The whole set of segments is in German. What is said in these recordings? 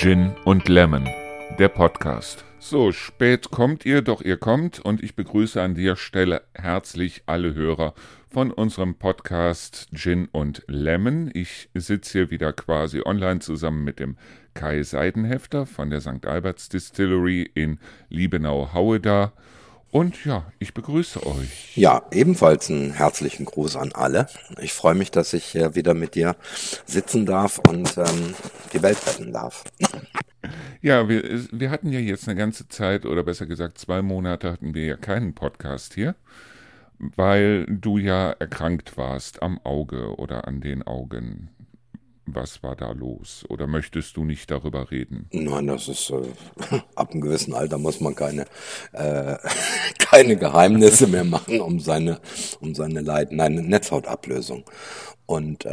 Gin und Lemon, der Podcast. So, spät kommt ihr, doch ihr kommt und ich begrüße an der Stelle herzlich alle Hörer von unserem Podcast Gin und Lemon. Ich sitze hier wieder quasi online zusammen mit dem Kai Seidenhefter von der St. Alberts Distillery in Liebenau-Haueda. Und ja, ich begrüße euch. Ja, ebenfalls einen herzlichen Gruß an alle. Ich freue mich, dass ich wieder mit dir sitzen darf und die Welt retten darf. Ja, wir hatten ja jetzt eine ganze Zeit, oder besser gesagt 2 Monate hatten wir ja keinen Podcast hier, weil du ja erkrankt warst am Auge oder an den Augen. Was war da los? Oder möchtest du nicht darüber reden? Nein, das ist, ab einem gewissen Alter muss man keine Geheimnisse mehr machen um seine Leiden. Nein, Netzhautablösung. Und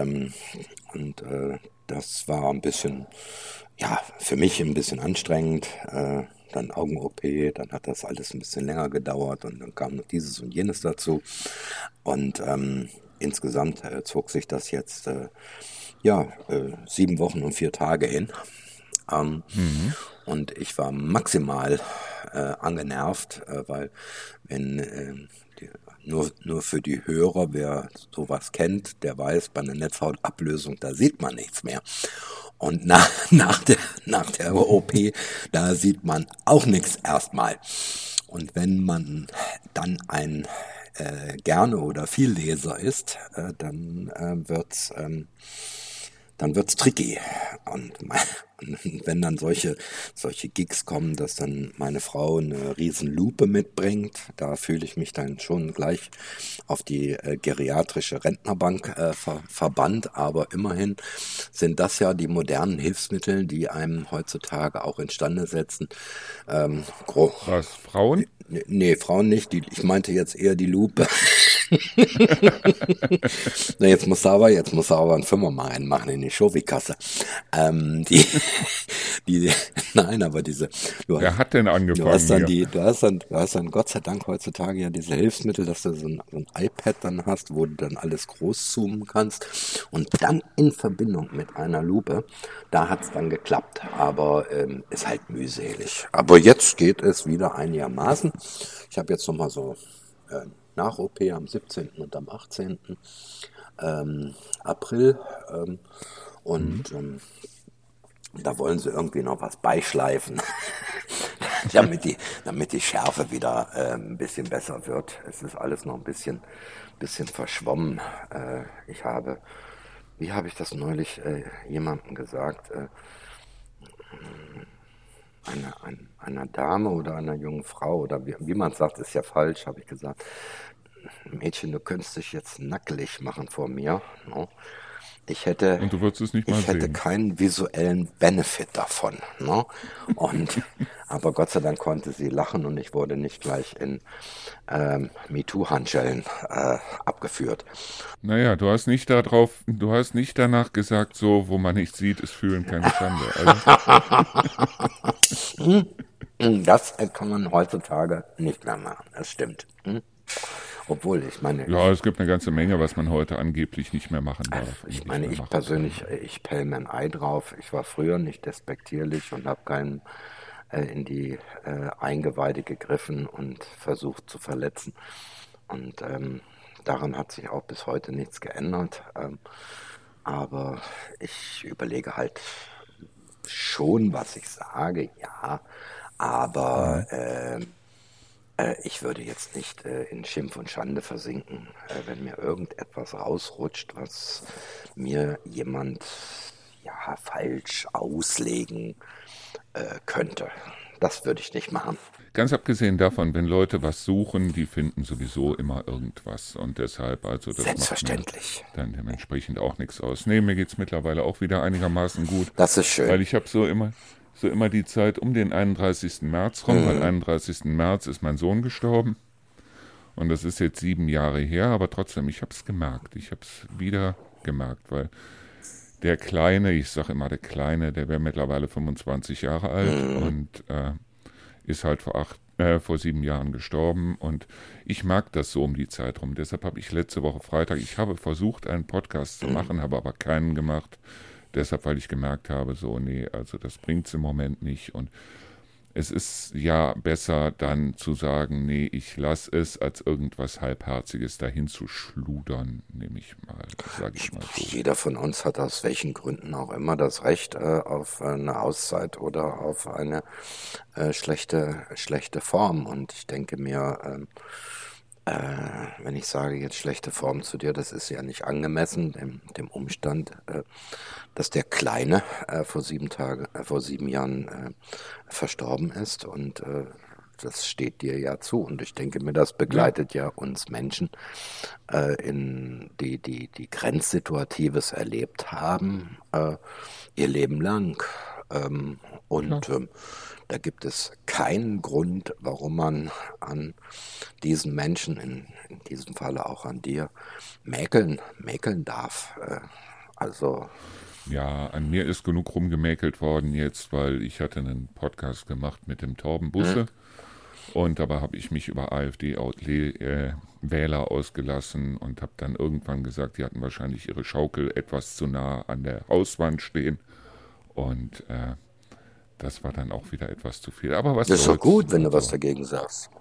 das war ein bisschen, ja, für mich ein bisschen anstrengend. Dann Augen-OP, dann hat das alles ein bisschen länger gedauert und dann kam noch dieses und jenes dazu. Und insgesamt zog sich das jetzt 7 Wochen und 4 Tage hin. Und ich war maximal angenervt, weil wenn nur für die Hörer, wer sowas kennt, der weiß, bei einer Netzhautablösung, da sieht man nichts mehr. Und nach der OP, da sieht man auch nichts erstmal. Und wenn man dann ein gerne oder viel Leser ist, dann wird's tricky. Und wenn dann solche Gigs kommen, dass dann meine Frau eine riesen Lupe mitbringt, da fühle ich mich dann schon gleich auf die geriatrische Rentnerbank verbannt. Aber immerhin sind das ja die modernen Hilfsmittel, die einem heutzutage auch instande setzen. Was, Frauen? Nee, Frauen nicht. Ich meinte jetzt eher die Lupe. Na, jetzt muss er aber einen Fünfer mal reinmachen in die Schofi-Kasse. Nein, aber diese. Wer hat denn angefangen? Du hast dann Gott sei Dank heutzutage ja diese Hilfsmittel, dass du so ein iPad dann hast, wo du dann alles großzoomen kannst und dann in Verbindung mit einer Lupe, da hat's dann geklappt, aber ist halt mühselig. Aber jetzt geht es wieder einigermaßen. Ich habe jetzt nochmal so nach OP am 17. und am 18. April da wollen sie irgendwie noch was beischleifen, damit die Schärfe wieder ein bisschen besser wird. Es ist alles noch ein bisschen verschwommen. Wie habe ich das neulich jemandem gesagt? Einer Dame oder einer jungen Frau oder wie man sagt, ist ja falsch, habe ich gesagt. Mädchen, du könntest dich jetzt nackelig machen vor mir. No? Und du würdest es nicht mal sehen. Ich hätte keinen visuellen Benefit davon. No? Aber Gott sei Dank konnte sie lachen und ich wurde nicht gleich in MeToo-Handschellen abgeführt. Naja, du hast nicht danach gesagt, so, wo man nicht sieht, ist fühlen keine Schande. Also. Das kann man heutzutage nicht mehr machen, das stimmt. Obwohl, ich meine... Ja, es gibt eine ganze Menge, was man heute angeblich nicht mehr machen darf. Ich persönlich, ich pelle mir ein Ei drauf. Ich war früher nicht despektierlich und habe keinen in die Eingeweide gegriffen und versucht zu verletzen. Und daran hat sich auch bis heute nichts geändert. Aber ich überlege halt schon, was ich sage, ja. Aber ich würde jetzt nicht in Schimpf und Schande versinken, wenn mir irgendetwas rausrutscht, was mir jemand falsch auslegen könnte. Das würde ich nicht machen. Ganz abgesehen davon, wenn Leute was suchen, die finden sowieso immer irgendwas. Und deshalb, also das selbstverständlich. Macht mir dann dementsprechend auch nichts aus. Nee, mir geht's mittlerweile auch wieder einigermaßen gut. Das ist schön. Weil ich habe so immer die Zeit um den 31. März rum, weil 31. März ist mein Sohn gestorben. Und das ist jetzt 7 Jahre her, aber trotzdem, ich habe es gemerkt. Ich habe es wieder gemerkt, weil der Kleine, ich sage immer der Kleine, der wäre mittlerweile 25 Jahre alt und ist halt vor 7 Jahren gestorben. Und ich mag das so um die Zeit rum. Deshalb habe ich letzte Woche Freitag, ich habe versucht, einen Podcast zu machen, habe aber keinen gemacht. Deshalb, weil ich gemerkt habe, so, nee, also das bringt es im Moment nicht. Und es ist ja besser dann zu sagen, nee, ich lasse es, als irgendwas Halbherziges dahin zu schludern, nehme ich mal, sage ich mal so. Jeder von uns hat aus welchen Gründen auch immer das Recht auf eine Auszeit oder auf eine schlechte Form. Und ich denke mir, wenn ich sage jetzt schlechte Form zu dir, das ist ja nicht angemessen, dem Umstand, dass der Kleine vor 7 Jahren verstorben ist und das steht dir ja zu. Und ich denke mir, das Ja, begleitet ja uns Menschen, die Grenzsituatives erlebt haben, ihr Leben lang. Ähm, klar. und da gibt es keinen Grund, warum man an diesen Menschen, in diesem Falle auch an dir, mäkeln darf. Also, Ja, an mir ist genug rumgemäkelt worden jetzt, weil ich hatte einen Podcast gemacht mit dem Torben hm, Busse und dabei habe ich mich über AfD-Wähler ausgelassen und habe dann irgendwann gesagt, die hatten wahrscheinlich ihre Schaukel etwas zu nah an der Hauswand stehen und das war dann auch wieder etwas zu viel. Aber was das ist doch soll's? gut, wenn du was Also, dagegen sagst.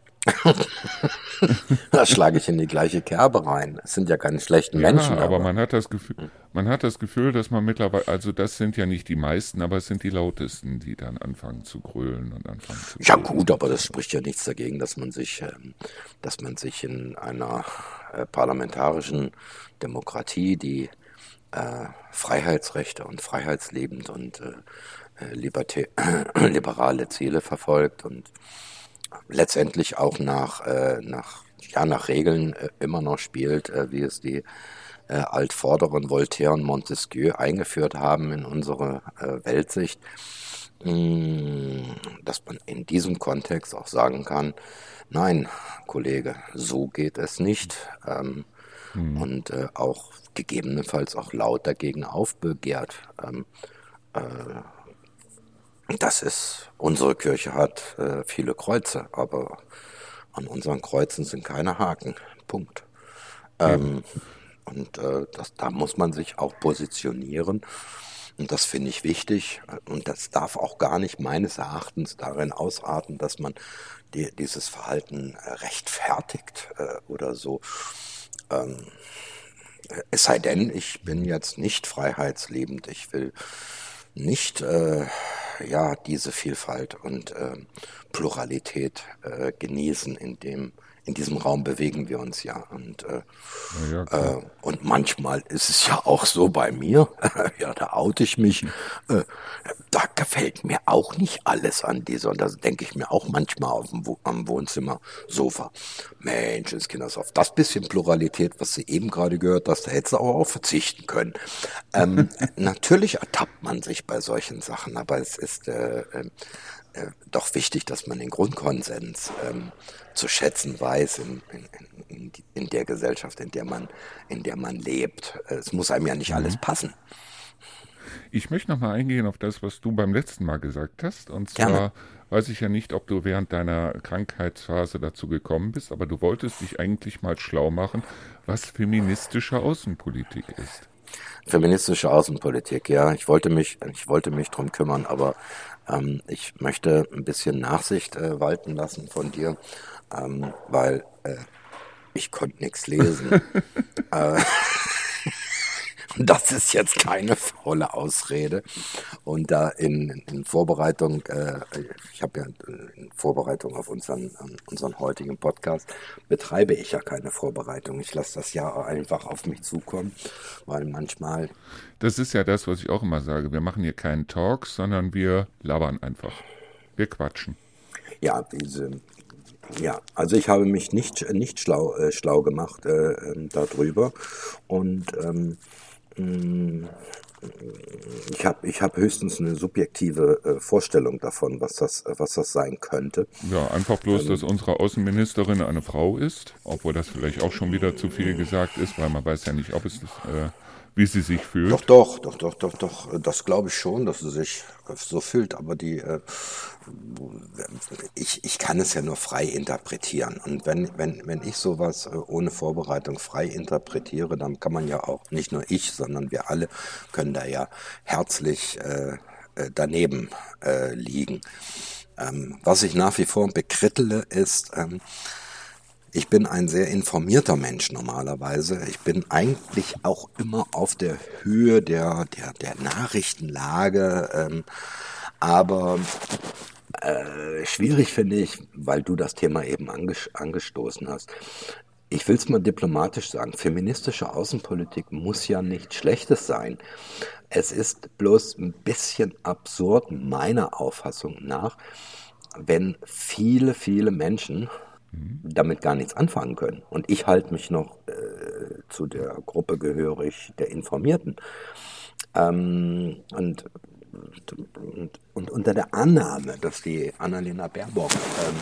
Da schlage ich in die gleiche Kerbe rein. Es sind ja keine schlechten ja, Menschen, aber aber man hat das Gefühl, dass man mittlerweile, also das sind ja nicht die meisten, aber es sind die lautesten, die dann anfangen zu grölen und anfangen zu ja reden. gut, aber das spricht ja nichts dagegen, dass man sich in einer parlamentarischen Demokratie, die Freiheitsrechte und freiheitslebend und liberale Ziele verfolgt und letztendlich auch nach Regeln immer noch spielt, wie es die Altvorderen Voltaire und Montesquieu eingeführt haben in unsere Weltsicht, dass man in diesem Kontext auch sagen kann, nein, Kollege, so geht es nicht. Hm. Und auch gegebenenfalls auch laut dagegen aufbegehrt. Das ist, unsere Kirche hat viele Kreuze, aber an unseren Kreuzen sind keine Haken. Punkt. Eben. Und da muss man sich auch positionieren. Und das finde ich wichtig. Und das darf auch gar nicht meines Erachtens darin ausarten, dass man dieses Verhalten rechtfertigt oder so. Es sei denn, ich bin jetzt nicht freiheitsliebend. Ich will nicht ja, diese Vielfalt und Pluralität genießen. In diesem Raum bewegen wir uns ja. Ja, ja, klar. Und manchmal ist es ja auch so bei mir, ja, da oute ich mich, da gefällt mir auch nicht alles an dieser, und das denke ich mir auch manchmal am Wohnzimmersofa. Menschenskinder, auf das bisschen Pluralität, was Sie eben gerade gehört hast, da hättest du aber auch verzichten können. Natürlich ertappt man sich bei solchen Sachen, aber es ist doch wichtig, dass man den Grundkonsens zu schätzen weiß in der Gesellschaft, in der man lebt. Es muss einem ja nicht alles Mhm. passen. Ich möchte nochmal eingehen auf das, was du beim letzten Mal gesagt hast. Und Gerne. zwar weiß ich ja nicht, ob du während deiner Krankheitsphase dazu gekommen bist, aber du wolltest dich eigentlich mal schlau machen, was feministische Außenpolitik ist. Feministische Außenpolitik, ja. Ich wollte mich drum kümmern, aber ich möchte ein bisschen Nachsicht walten lassen von dir, weil ich konnte nichts lesen. Das ist jetzt keine faule Ausrede. Und da in Vorbereitung, ich habe ja in Vorbereitung auf unseren heutigen Podcast, betreibe ich ja keine Vorbereitung. Ich lasse das ja einfach auf mich zukommen, weil manchmal, Das ist ja das, was ich auch immer sage. Wir machen hier keinen Talk, sondern wir labern einfach. Wir quatschen. ja, ja, also ich habe mich nicht schlau gemacht darüber und ich hab höchstens eine subjektive Vorstellung davon, was das sein könnte. Ja, einfach bloß, dass unsere Außenministerin eine Frau ist, obwohl das vielleicht auch schon wieder zu viel gesagt ist, weil man weiß ja nicht, ob es wie sie sich Doch, fühlt? doch, doch, doch, doch, doch. Das glaube ich schon, dass sie sich so fühlt. Aber ich kann es ja nur frei interpretieren. Und wenn ich sowas ohne Vorbereitung frei interpretiere, dann kann man ja auch, nicht nur ich, sondern wir alle können da ja herzlich daneben liegen. Was ich nach wie vor bekrittele, ist, ich bin ein sehr informierter Mensch normalerweise. Ich bin eigentlich auch immer auf der Höhe der Nachrichtenlage. Aber schwierig finde ich, weil du das Thema eben angestoßen hast. Ich will es mal diplomatisch sagen, feministische Außenpolitik muss ja nichts Schlechtes sein. Es ist bloß ein bisschen absurd, meiner Auffassung nach, wenn viele, viele Menschen Mhm. damit gar nichts anfangen können. Und ich halte mich noch zu der Gruppe gehörig der Informierten. Und unter der Annahme, dass die Annalena Baerbock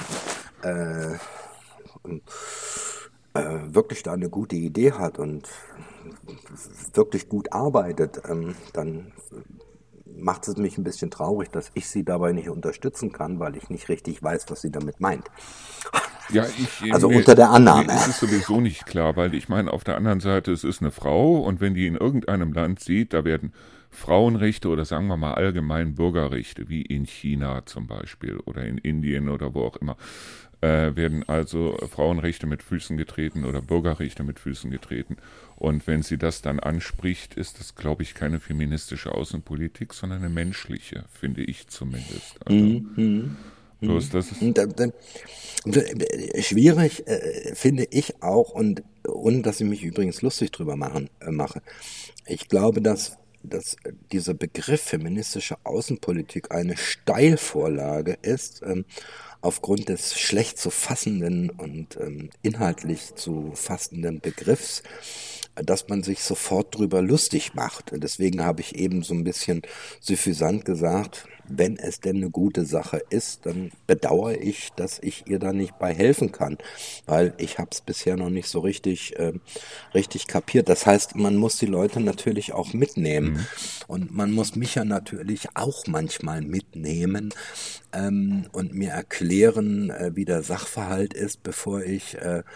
wirklich da eine gute Idee hat und wirklich gut arbeitet, dann macht es mich ein bisschen traurig, dass ich sie dabei nicht unterstützen kann, weil ich nicht richtig weiß, was sie damit meint. Ja, Also unter der mir Annahme. ist es sowieso nicht klar, weil ich meine, auf der anderen Seite, es ist eine Frau und wenn die in irgendeinem Land sieht, da werden Frauenrechte oder sagen wir mal allgemein Bürgerrechte, wie in China zum Beispiel oder in Indien oder wo auch immer, werden also Frauenrechte mit Füßen getreten oder Bürgerrechte mit Füßen getreten. Und wenn sie das dann anspricht, ist das, glaube ich, keine feministische Außenpolitik, sondern eine menschliche, finde ich zumindest. Also bloß das ist, Und schwierig finde ich auch, und dass ich mich übrigens lustig drüber mache. Ich glaube, dass dieser Begriff feministische Außenpolitik eine Steilvorlage ist, aufgrund des schlecht zu fassenden und inhaltlich zu fassenden Begriffs, dass man sich sofort drüber lustig macht. Und deswegen habe ich eben so ein bisschen suffisant gesagt, wenn es denn eine gute Sache ist, dann bedauere ich, dass ich ihr da nicht bei helfen kann, weil ich habe es bisher noch nicht so richtig kapiert. Das heißt, man muss die Leute natürlich auch mitnehmen hm. und man muss mich ja natürlich auch manchmal mitnehmen und mir erklären, wie der Sachverhalt ist, bevor ich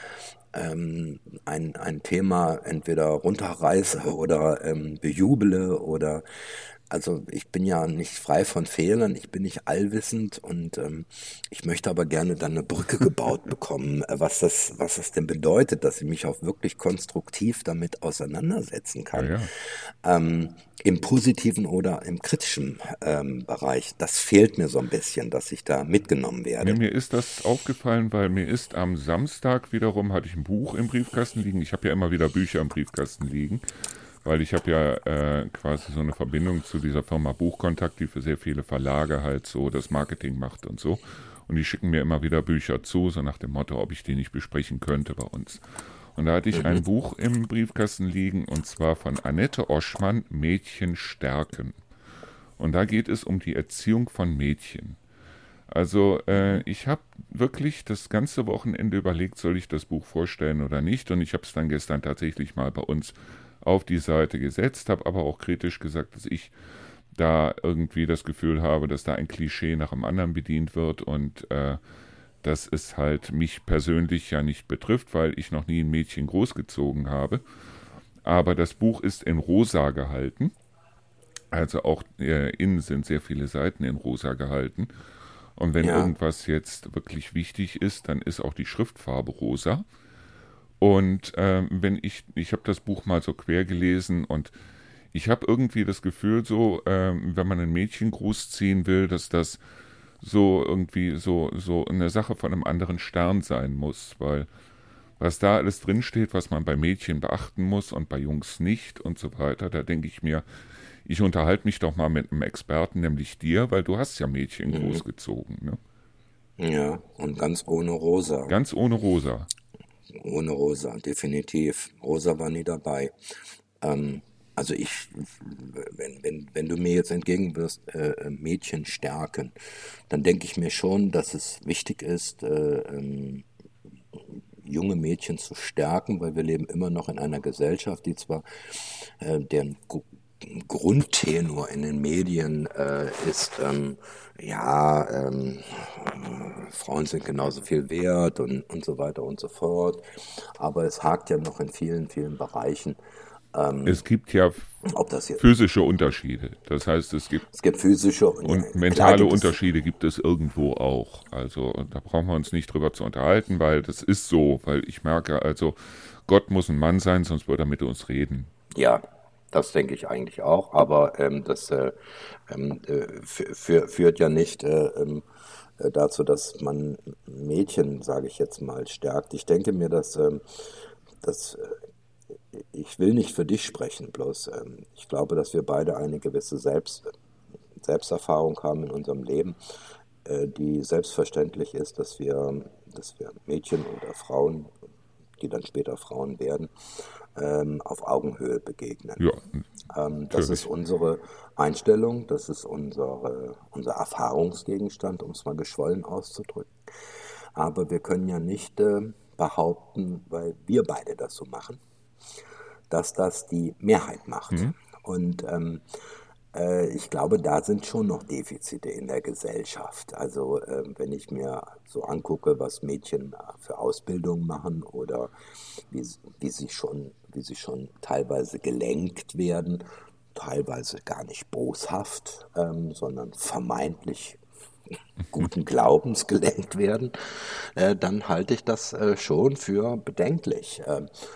ein Thema entweder runterreiße oder bejubele oder also ich bin ja nicht frei von Fehlern, ich bin nicht allwissend und ich möchte aber gerne dann eine Brücke gebaut bekommen, was das denn bedeutet, dass ich mich auch wirklich konstruktiv damit auseinandersetzen Ja, kann. ja. Im positiven oder im kritischen Bereich. Das fehlt mir so ein bisschen, dass ich da mitgenommen Nee, werde. mir ist das aufgefallen, weil mir ist am Samstag wiederum, hatte ich ein Buch im Briefkasten liegen. Ich habe ja immer wieder Bücher im Briefkasten liegen, weil ich habe ja quasi so eine Verbindung zu dieser Firma Buchkontakt, die für sehr viele Verlage halt so das Marketing macht und so. Und die schicken mir immer wieder Bücher zu, so nach dem Motto, ob ich die nicht besprechen könnte bei uns. Und da hatte ich ein Buch im Briefkasten liegen und zwar von Annette Oschmann, Mädchen stärken. Und da geht es um die Erziehung von Mädchen. Also ich habe wirklich das ganze Wochenende überlegt, soll ich das Buch vorstellen oder nicht. Und ich habe es dann gestern tatsächlich mal bei uns auf die Seite gesetzt, habe aber auch kritisch gesagt, dass ich da irgendwie das Gefühl habe, dass da ein Klischee nach dem anderen bedient wird und dass es halt mich persönlich ja nicht betrifft, weil ich noch nie ein Mädchen großgezogen habe. Aber das Buch ist in rosa gehalten. Also auch innen sind sehr viele Seiten in rosa gehalten. Und wenn Ja, irgendwas jetzt wirklich wichtig ist, dann ist auch die Schriftfarbe rosa. Und wenn ich habe das Buch mal so quer gelesen und ich habe irgendwie das Gefühl so, wenn man ein Mädchen großziehen will, dass das so irgendwie so eine Sache von einem anderen Stern sein muss, weil was da alles drinsteht, was man bei Mädchen beachten muss und bei Jungs nicht und so weiter, da denke ich mir, ich unterhalte mich doch mal mit einem Experten, nämlich dir, weil du hast ja Mädchen großgezogen, ne? ja, und ganz ohne Rosa. Ganz ohne Rosa. Ohne Rosa, definitiv. Rosa war nie dabei. Ähm, also wenn du mir jetzt entgegenwirfst, Mädchen stärken, dann denke ich mir schon, dass es wichtig ist, junge Mädchen zu stärken, weil wir leben immer noch in einer Gesellschaft, die zwar deren Grundtenor in den Medien ist, Frauen sind genauso viel wert und so weiter und so fort. Aber es hakt ja noch in vielen, vielen Bereichen. Es gibt ja Ob das jetzt, physische Unterschiede. Das heißt, es gibt physische und mentale Unterschiede gibt es irgendwo auch. Also da brauchen wir uns nicht drüber zu unterhalten, weil das ist so. Weil ich merke, also Gott muss ein Mann sein, sonst würde er mit uns reden. Ja, das denke ich eigentlich auch, aber das führt ja nicht dazu, dass man Mädchen, sage ich jetzt mal, stärkt. Ich denke mir, dass ich will nicht für dich sprechen, bloß ich glaube, dass wir beide eine gewisse Selbsterfahrung haben in unserem Leben, die selbstverständlich ist, dass wir Mädchen oder Frauen, die dann später Frauen werden, auf Augenhöhe begegnen. Ja, Das ist unsere Einstellung, das ist unser Erfahrungsgegenstand, um es mal geschwollen auszudrücken. Aber wir können ja nicht behaupten, weil wir beide das so machen, dass das die Mehrheit macht. Und ich glaube, da sind schon noch Defizite in der Gesellschaft. Also wenn ich mir so angucke, was Mädchen für Ausbildung machen oder wie sie schon teilweise gelenkt werden, teilweise gar nicht boshaft, sondern vermeintlich guten Glaubens gelenkt werden, dann halte ich das schon für bedenklich.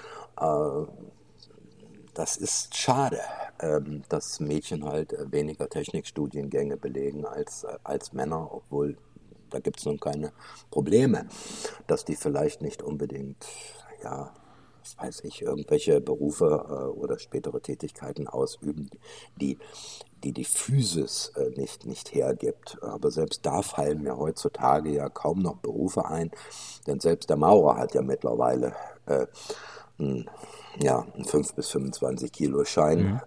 Das ist schade, dass Mädchen halt weniger Technikstudiengänge belegen als Männer, obwohl da gibt es nun keine Probleme, dass die vielleicht nicht unbedingt, ja, was weiß ich, irgendwelche Berufe oder spätere Tätigkeiten ausüben, die Physis nicht hergibt. Aber selbst da fallen mir heutzutage ja kaum noch Berufe ein, denn selbst der Maurer hat ja mittlerweile einen 5 bis 25 Kilo Schein.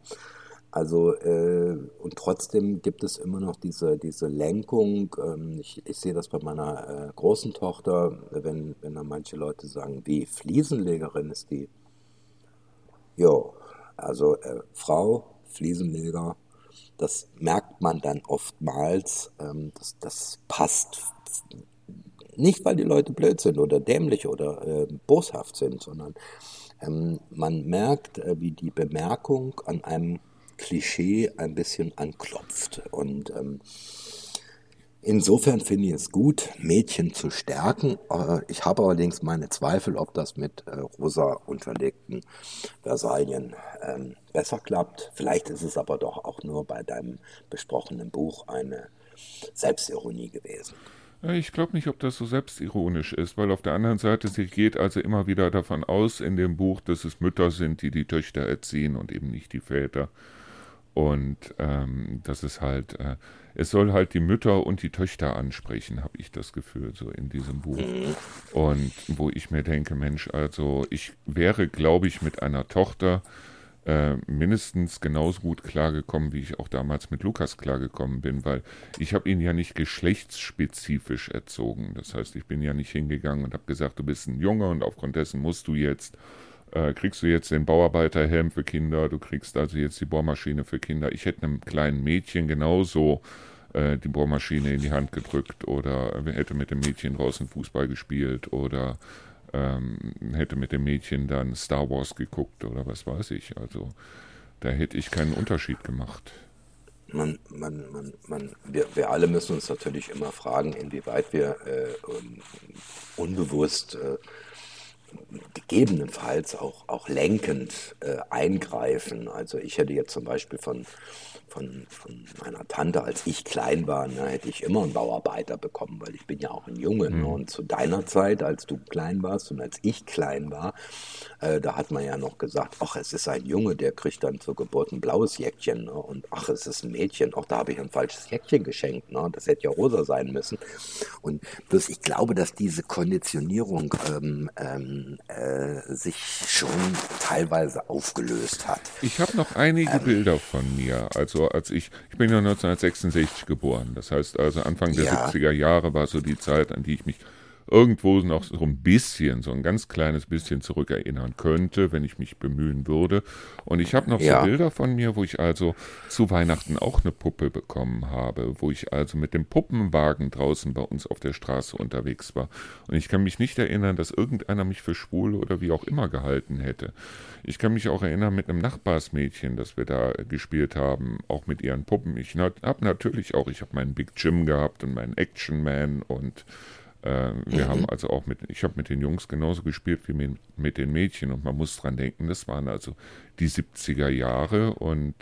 Und trotzdem gibt es immer noch diese Lenkung. Ich sehe das bei meiner großen Tochter, wenn da manche Leute sagen, wie Fliesenlegerin ist die. Jo, also Frau, Fliesenleger, das merkt man dann oftmals, das passt nicht, weil die Leute blöd sind oder dämlich oder boshaft sind, sondern man merkt, wie die Bemerkung an einem Klischee ein bisschen anklopft. Und insofern finde ich es gut, Mädchen zu stärken. Ich habe allerdings meine Zweifel, ob das mit rosa unterlegten Versalien besser klappt. Vielleicht ist es aber doch auch nur bei deinem besprochenen Buch eine Selbstironie gewesen. Ich glaube nicht, ob das so selbstironisch ist, weil auf der anderen Seite, sie geht also immer wieder davon aus in dem Buch, dass es Mütter sind, die die Töchter erziehen und eben nicht die Väter. Und das ist halt, es soll halt die Mütter und die Töchter ansprechen, habe ich das Gefühl, so in diesem Buch. Und wo ich mir denke, Mensch, also ich wäre, glaube ich, mit einer Tochter mindestens genauso gut klargekommen, wie ich auch damals mit Lukas klargekommen bin, weil ich habe ihn ja nicht geschlechtsspezifisch erzogen. Das heißt, ich bin ja nicht hingegangen und habe gesagt, du bist ein Junge und aufgrund dessen kriegst du jetzt den Bauarbeiterhelm für Kinder, du kriegst also jetzt die Bohrmaschine für Kinder. Ich hätte einem kleinen Mädchen genauso die Bohrmaschine in die Hand gedrückt oder hätte mit dem Mädchen draußen Fußball gespielt oder hätte mit dem Mädchen dann Star Wars geguckt oder was weiß ich. Also da hätte ich keinen Unterschied gemacht. Wir alle müssen uns natürlich immer fragen, inwieweit wir unbewusst gegebenenfalls auch lenkend eingreifen. Also ich hätte jetzt zum Beispiel von meiner Tante, als ich klein war, hätte ich immer einen Bauarbeiter bekommen, weil ich bin ja auch ein Junge. Ne? Und zu deiner Zeit, als du klein warst und als ich klein war, da hat man ja noch gesagt, ach, es ist ein Junge, der kriegt dann zur Geburt ein blaues Jäckchen. Ne? Und ach, es ist ein Mädchen, auch da habe ich ein falsches Jäckchen geschenkt. Ne? Das hätte ja rosa sein müssen. Und bloß ich glaube, dass diese Konditionierung sich schon teilweise aufgelöst hat. Ich habe noch einige Bilder von mir. Also ich bin ja 1966 geboren. Das heißt also Anfang der 70er Jahre war so die Zeit, an die ich mich irgendwo noch so ein bisschen, so ein ganz kleines bisschen zurückerinnern könnte, wenn ich mich bemühen würde. Und ich habe noch so Ja. Bilder von mir, wo ich also zu Weihnachten auch eine Puppe bekommen habe, wo ich also mit dem Puppenwagen draußen bei uns auf der Straße unterwegs war. Und ich kann mich nicht erinnern, dass irgendeiner mich für schwul oder wie auch immer gehalten hätte. Ich kann mich auch erinnern mit einem Nachbarsmädchen, das wir da gespielt haben, auch mit ihren Puppen. Ich habe natürlich auch, ich habe meinen Big Jim gehabt und meinen Action Man und wir haben also auch ich habe mit den Jungs genauso gespielt wie mit den Mädchen und man muss dran denken, das waren also die 70er Jahre und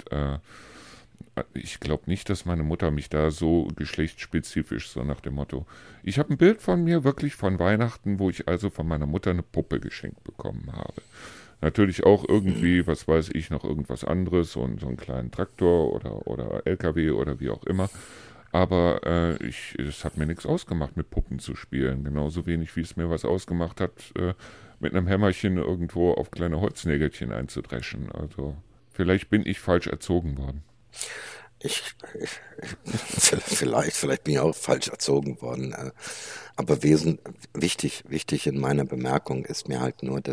ich glaube nicht, dass meine Mutter mich da so geschlechtsspezifisch, so nach dem Motto. Ich habe ein Bild von mir wirklich von Weihnachten, wo ich also von meiner Mutter eine Puppe geschenkt bekommen habe. Natürlich auch irgendwie, was weiß ich, noch irgendwas anderes, so einen kleinen Traktor oder LKW oder wie auch immer. Aber es hat mir nichts ausgemacht, mit Puppen zu spielen. Genauso wenig, wie es mir was ausgemacht hat, mit einem Hämmerchen irgendwo auf kleine Holznägelchen einzudreschen. Also vielleicht bin ich falsch erzogen worden. Ich, vielleicht bin ich auch falsch erzogen worden. Aber wichtig in meiner Bemerkung ist mir halt nur,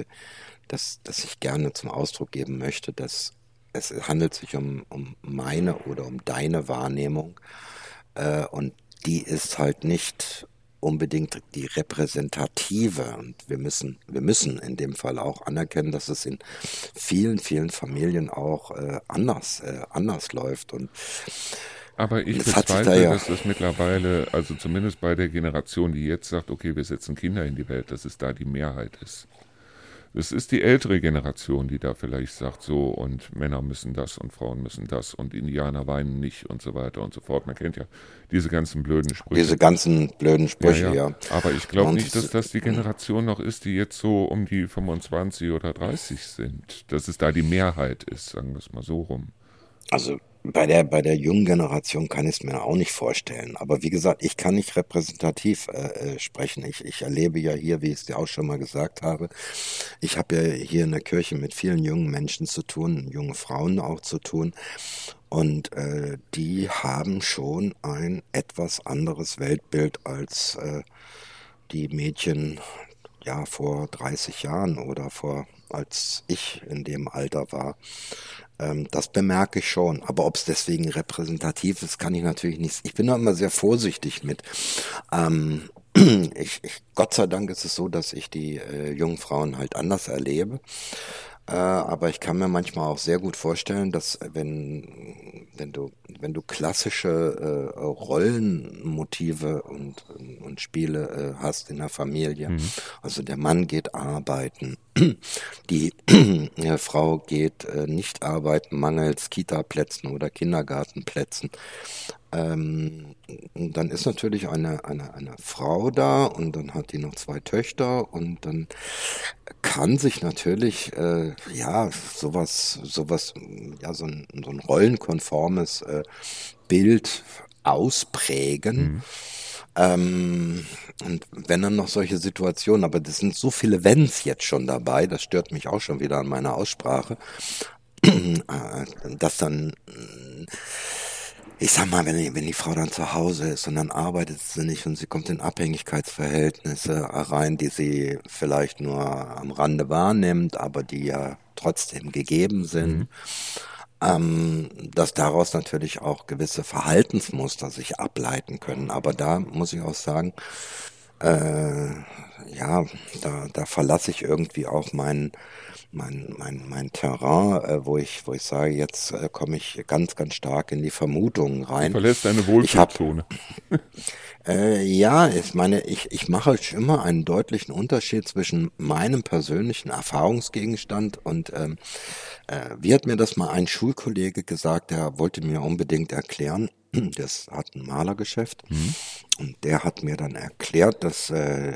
dass ich gerne zum Ausdruck geben möchte, dass es handelt sich um meine oder um deine Wahrnehmung. Und die ist halt nicht unbedingt die repräsentative. Und wir müssen in dem Fall auch anerkennen, dass es in vielen Familien auch anders läuft. Und Aber ich es hat sich da bezweifle, ja, dass das mittlerweile, also zumindest bei der Generation, die jetzt sagt, okay, wir setzen Kinder in die Welt, dass es da die Mehrheit ist. Es ist die ältere Generation, die da vielleicht sagt, so und Männer müssen das und Frauen müssen das und Indianer weinen nicht und so weiter und so fort. Man kennt ja diese ganzen blöden Sprüche. diese ganzen blöden Ja, Sprüche, ja. ja. Aber ich glaube Und nicht, dass das die Generation noch ist, die jetzt so um die 25 oder 30 sind. Dass es da die Mehrheit ist, sagen wir es mal so rum. Also bei der jungen Generation kann ich es mir auch nicht vorstellen. Aber wie gesagt, ich kann nicht repräsentativ sprechen. Ich erlebe ja hier, wie ich es dir auch schon mal gesagt habe, ich habe ja hier in der Kirche mit vielen jungen Menschen zu tun, jungen Frauen auch zu tun. Und die haben schon ein etwas anderes Weltbild als die Mädchen ja vor 30 Jahren oder als ich in dem Alter war. Das bemerke ich schon. Aber ob es deswegen repräsentativ ist, kann ich natürlich nicht. Ich bin da immer sehr vorsichtig mit. Ähm, Gott sei Dank ist es so, dass ich die jungen Frauen halt anders erlebe. Aber ich kann mir manchmal auch sehr gut vorstellen, dass wenn du klassische Rollenmotive und Spiele hast in der Familie, Mhm. also der Mann geht arbeiten, die Frau geht nicht arbeiten, mangels Kita-Plätzen oder Kindergartenplätzen, dann ist natürlich eine Frau da und dann hat die noch zwei Töchter und dann kann sich natürlich ja sowas ja so ein rollenkonformes Bild ausprägen. Mhm. Und wenn dann noch solche Situationen, aber das sind so viele Wenns jetzt schon dabei, das stört mich auch schon wieder an meiner Aussprache, dass dann, ich sag mal, wenn die Frau dann zu Hause ist und dann arbeitet sie nicht und sie kommt in Abhängigkeitsverhältnisse rein, die sie vielleicht nur am Rande wahrnimmt, aber die ja trotzdem gegeben sind, Mhm. dass daraus natürlich auch gewisse Verhaltensmuster sich ableiten können. Aber da muss ich auch sagen, äh, ja, da verlasse ich irgendwie auch mein Terrain, wo ich sage, jetzt komme ich ganz stark in die Vermutungen Du rein. verlässt deine Ich habe Wohlfühlzone. ja, ich meine, ich mache schon immer einen deutlichen Unterschied zwischen meinem persönlichen Erfahrungsgegenstand und wie hat mir das mal ein Schulkollege gesagt, der wollte mir unbedingt erklären, das hat ein Malergeschäft Mhm. und der hat mir dann erklärt, dass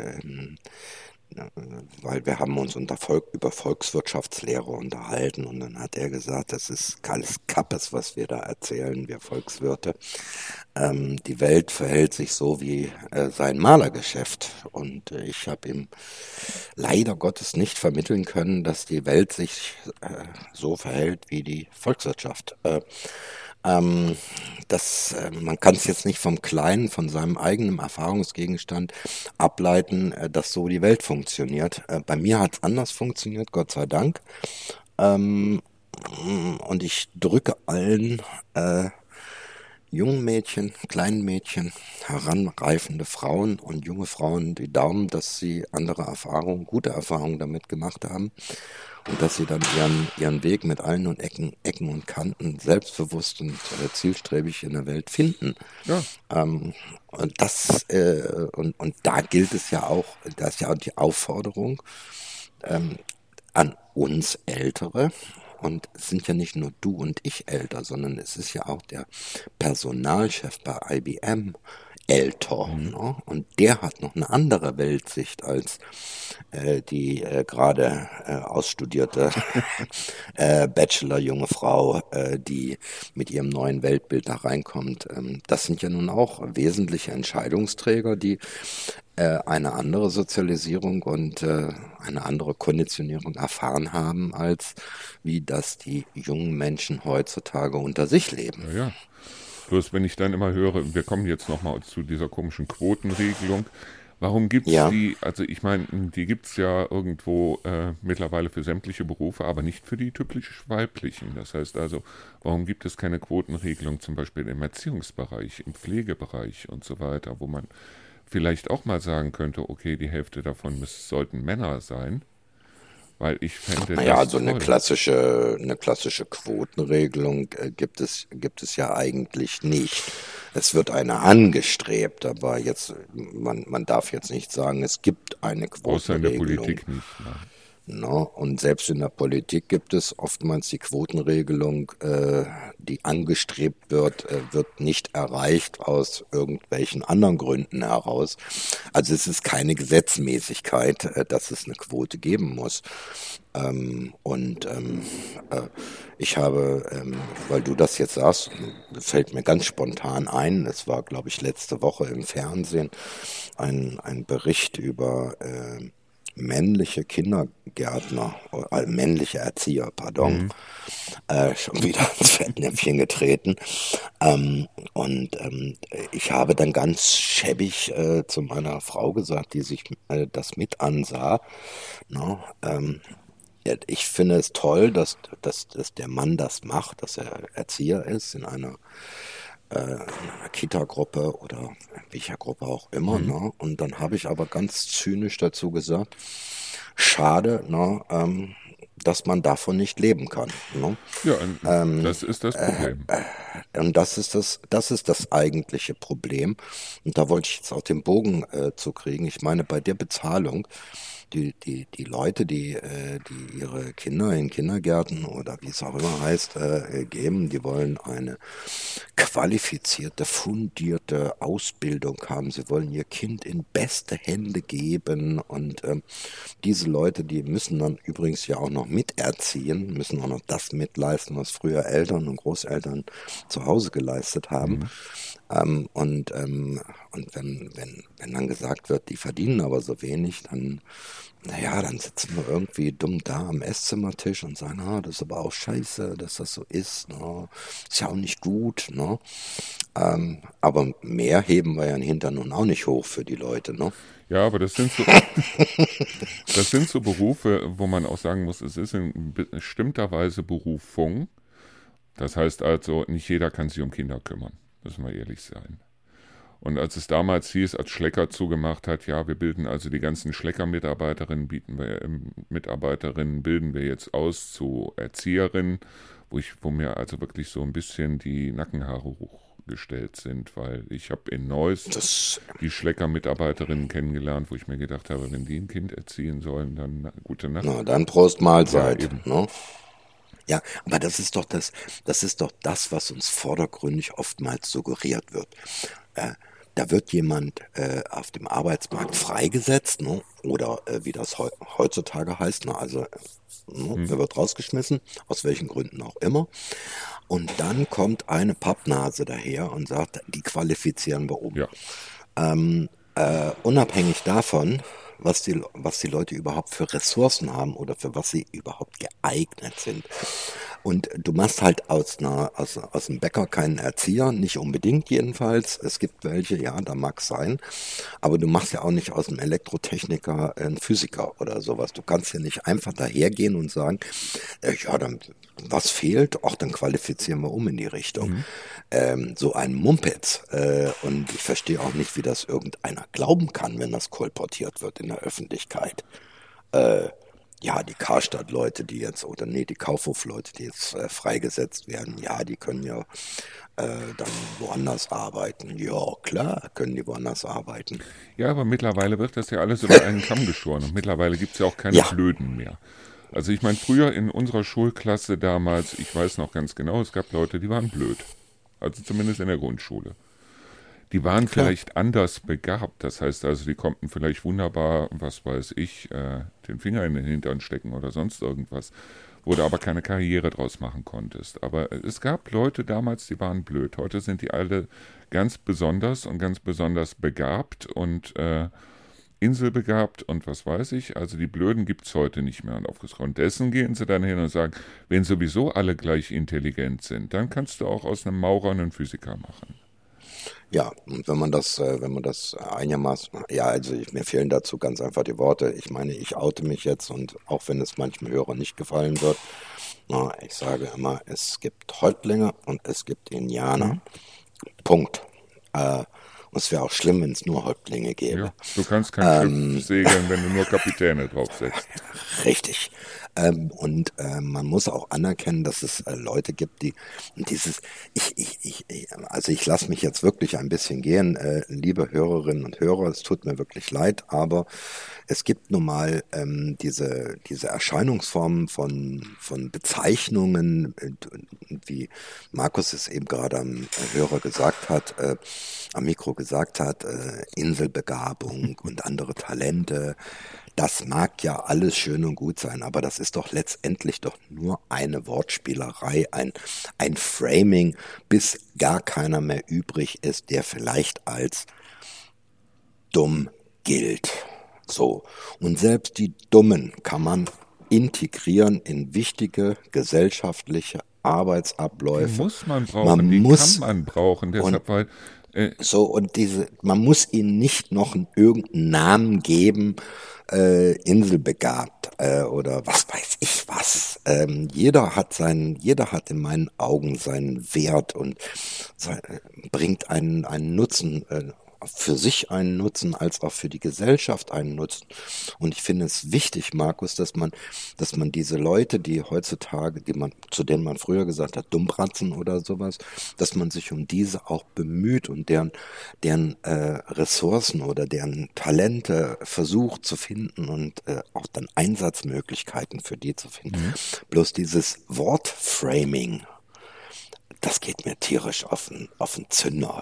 weil wir haben uns über Volkswirtschaftslehre unterhalten und dann hat er gesagt, das ist alles Kappes, was wir da erzählen, wir Volkswirte. Die Welt verhält sich so wie sein Malergeschäft und ich habe ihm leider Gottes nicht vermitteln können, dass die Welt sich so verhält wie die Volkswirtschaft. Ähm, man kann es jetzt nicht vom Kleinen, von seinem eigenen Erfahrungsgegenstand ableiten, dass so die Welt funktioniert. Bei mir hat es anders funktioniert, Gott sei Dank. Ähm, und ich drücke allen äh, jungen Mädchen, kleinen Mädchen, heranreifende Frauen und junge Frauen die Daumen, dass sie andere Erfahrungen, gute Erfahrungen damit gemacht haben und dass sie dann ihren Weg mit allen und Ecken und Kanten selbstbewusst und zielstrebig in der Welt finden. Ja, Und da gilt es ja auch, da ist ja auch die Aufforderung an uns Ältere. Und es sind ja nicht nur du und ich älter, sondern es ist ja auch der Personalchef bei IBM älter. mhm. Ne? Und der hat noch eine andere Weltsicht als die gerade ausstudierte Bachelor junge Frau, die mit ihrem neuen Weltbild da reinkommt. Das sind ja nun auch wesentliche Entscheidungsträger, die eine andere Sozialisierung und eine andere Konditionierung erfahren haben, als wie das die jungen Menschen heutzutage unter sich leben. Ja, ja. Bloß wenn ich dann immer höre, wir kommen jetzt nochmal zu dieser komischen Quotenregelung. Warum gibt's Ja, die, also ich meine, die gibt's ja irgendwo mittlerweile für sämtliche Berufe, aber nicht für die typisch weiblichen. Das heißt also, warum gibt es keine Quotenregelung zum Beispiel im Erziehungsbereich, im Pflegebereich und so weiter, wo man vielleicht auch mal sagen könnte, okay, die Hälfte davon sollten Männer sein, weil ich fände naja, das also toll. eine klassische Quotenregelung gibt es ja eigentlich nicht. Es wird eine angestrebt, aber man darf jetzt nicht sagen, es gibt eine Außer in der Quotenregelung. Politik nicht, nein. Ne? Und selbst in der Politik gibt es oftmals die Quotenregelung, die angestrebt wird nicht erreicht aus irgendwelchen anderen Gründen heraus. Also es ist keine Gesetzmäßigkeit, dass es eine Quote geben muss. Und ich habe, weil du das jetzt sagst, fällt mir ganz spontan ein, es war, glaube ich, letzte Woche im Fernsehen ein Bericht über männliche Kindergärtner, männliche Erzieher, pardon, Mhm. schon wieder ins Fettnäpfchen getreten. Und ich habe dann ganz schäbig zu meiner Frau gesagt, die sich das mit ansah. Ne? Ja, ich finde es toll, dass der Mann das macht, dass er Erzieher ist in einer Kita-Gruppe oder in welcher Gruppe auch immer. Mhm. Ne? Und dann habe ich aber ganz zynisch dazu gesagt, schade, ne, dass man davon nicht leben kann. Ne? Ja, das ist das Problem. Und das ist das eigentliche Problem. Und da wollte ich jetzt auch den Bogen zu kriegen. Ich meine, bei der Bezahlung, die Leute, die ihre Kinder in Kindergärten oder wie es auch immer heißt, geben, die wollen eine qualifizierte, fundierte Ausbildung haben. Sie wollen ihr Kind in beste Hände geben. Und diese Leute, die müssen dann übrigens ja auch noch miterziehen, müssen auch noch das mitleisten, was früher Eltern und Großeltern zu Hause geleistet haben. Mhm. Und wenn dann gesagt wird, die verdienen aber so wenig, naja, dann sitzen wir irgendwie dumm da am Esszimmertisch und sagen, das ist aber auch scheiße, dass das so ist, ne? Ist ja auch nicht gut, ne? Aber mehr heben wir ja den Hintern nun auch nicht hoch für die Leute, ne? Ja, aber das sind so Berufe, wo man auch sagen muss, es ist in bestimmter Weise Berufung. Das heißt also, nicht jeder kann sich um Kinder kümmern, müssen wir ehrlich sein. Und als es damals hieß, als Schlecker zugemacht hat, ja, wir bilden also die ganzen Schlecker-Mitarbeiterinnen bilden wir jetzt aus zu Erzieherinnen, wo mir also wirklich so ein bisschen die Nackenhaare hochgestellt sind, weil ich habe in Neuss Das, die Schlecker-Mitarbeiterinnen kennengelernt, wo ich mir gedacht habe, wenn die ein Kind erziehen sollen, dann gute Nacht. na, dann Prost Ja, Mahlzeit, eben. ne? Ja, aber das ist doch das, was uns vordergründig oftmals suggeriert wird. Äh, Da wird jemand auf dem Arbeitsmarkt freigesetzt, ne? Oder wie das heutzutage heißt, ne? Also ne? Hm. Er wird rausgeschmissen, aus welchen Gründen auch immer. Und dann kommt eine Pappnase daher und sagt, die qualifizieren wir um. Ja, Unabhängig davon, was die Leute überhaupt für Ressourcen haben oder für was sie überhaupt geeignet sind. Und du machst halt aus dem Bäcker keinen Erzieher, nicht unbedingt jedenfalls. Es gibt welche, ja, da mag es sein. Aber du machst ja auch nicht aus einem Elektrotechniker einen Physiker oder sowas. Du kannst ja nicht einfach dahergehen und sagen, ja, dann, was fehlt? Ach, dann qualifizieren wir um in die Richtung. So ein Mumpitz. Und ich verstehe auch nicht, wie das irgendeiner glauben kann, wenn das kolportiert wird in der Öffentlichkeit. Ja, die Karstadt-Leute, die Kaufhof-Leute, die jetzt freigesetzt werden, ja, die können ja dann woanders arbeiten. Ja, klar, können die woanders arbeiten. Ja, aber mittlerweile wird das ja alles über einen Kamm geschoren und mittlerweile gibt es ja auch keine Ja, Blöden mehr. Also ich meine, früher in unserer Schulklasse damals, ich weiß noch ganz genau, es gab Leute, die waren blöd. Also zumindest in der Grundschule. Die waren klar. vielleicht anders begabt. Das heißt also, die konnten vielleicht wunderbar, was weiß ich, den Finger in den Hintern stecken oder sonst irgendwas, wo du aber keine Karriere draus machen konntest. Aber es gab Leute damals, die waren blöd. Heute sind die alle ganz besonders und ganz besonders begabt und inselbegabt und was weiß ich. Also die Blöden gibt es heute nicht mehr. Und aufgrund dessen gehen sie dann hin und sagen, wenn sowieso alle gleich intelligent sind, dann kannst du auch aus einem Maurer einen Physiker machen. Ja, und wenn man das einigermaßen, ja, also mir fehlen dazu ganz einfach die Worte. Ich meine, ich oute mich jetzt und auch wenn es manchem Hörer nicht gefallen wird, na, ich sage immer, es gibt Häuptlinge und es gibt Indianer. Mhm. Punkt. Und es wäre auch schlimm, wenn es nur Häuptlinge Ja, gäbe. du kannst kein Schiff segeln, wenn du nur Kapitäne draufsetzt. Richtig. Man muss auch anerkennen, dass es Leute gibt, die dieses, also ich lasse mich jetzt wirklich ein bisschen gehen, liebe Hörerinnen und Hörer, es tut mir wirklich leid, aber es gibt nun mal diese Erscheinungsformen von Bezeichnungen, wie Markus es eben gerade am Hörer gesagt hat, am Mikro gesagt hat, Inselbegabung und andere Talente. Das mag ja alles schön und gut sein, aber das ist doch letztendlich doch nur eine Wortspielerei, ein Framing, bis gar keiner mehr übrig ist, der vielleicht als dumm gilt. So. Und selbst die Dummen kann man integrieren in wichtige gesellschaftliche Die Arbeitsabläufe. muss man brauchen, Man die kann muss man brauchen, und deshalb, weil, man muss ihnen nicht noch irgendeinen Namen geben, Inselbegabt oder was weiß ich was. Jeder hat in meinen Augen seinen Wert und bringt einen Nutzen, für sich einen Nutzen, als auch für die Gesellschaft einen Nutzen. Und ich finde es wichtig, Markus, dass man diese Leute, die heutzutage, zu denen man früher gesagt hat, Dummbratzen oder sowas, dass man sich um diese auch bemüht und deren Ressourcen oder deren Talente versucht zu finden und auch dann Einsatzmöglichkeiten für die zu finden. Bloß dieses Wortframing, das geht mir tierisch auf den Zünder.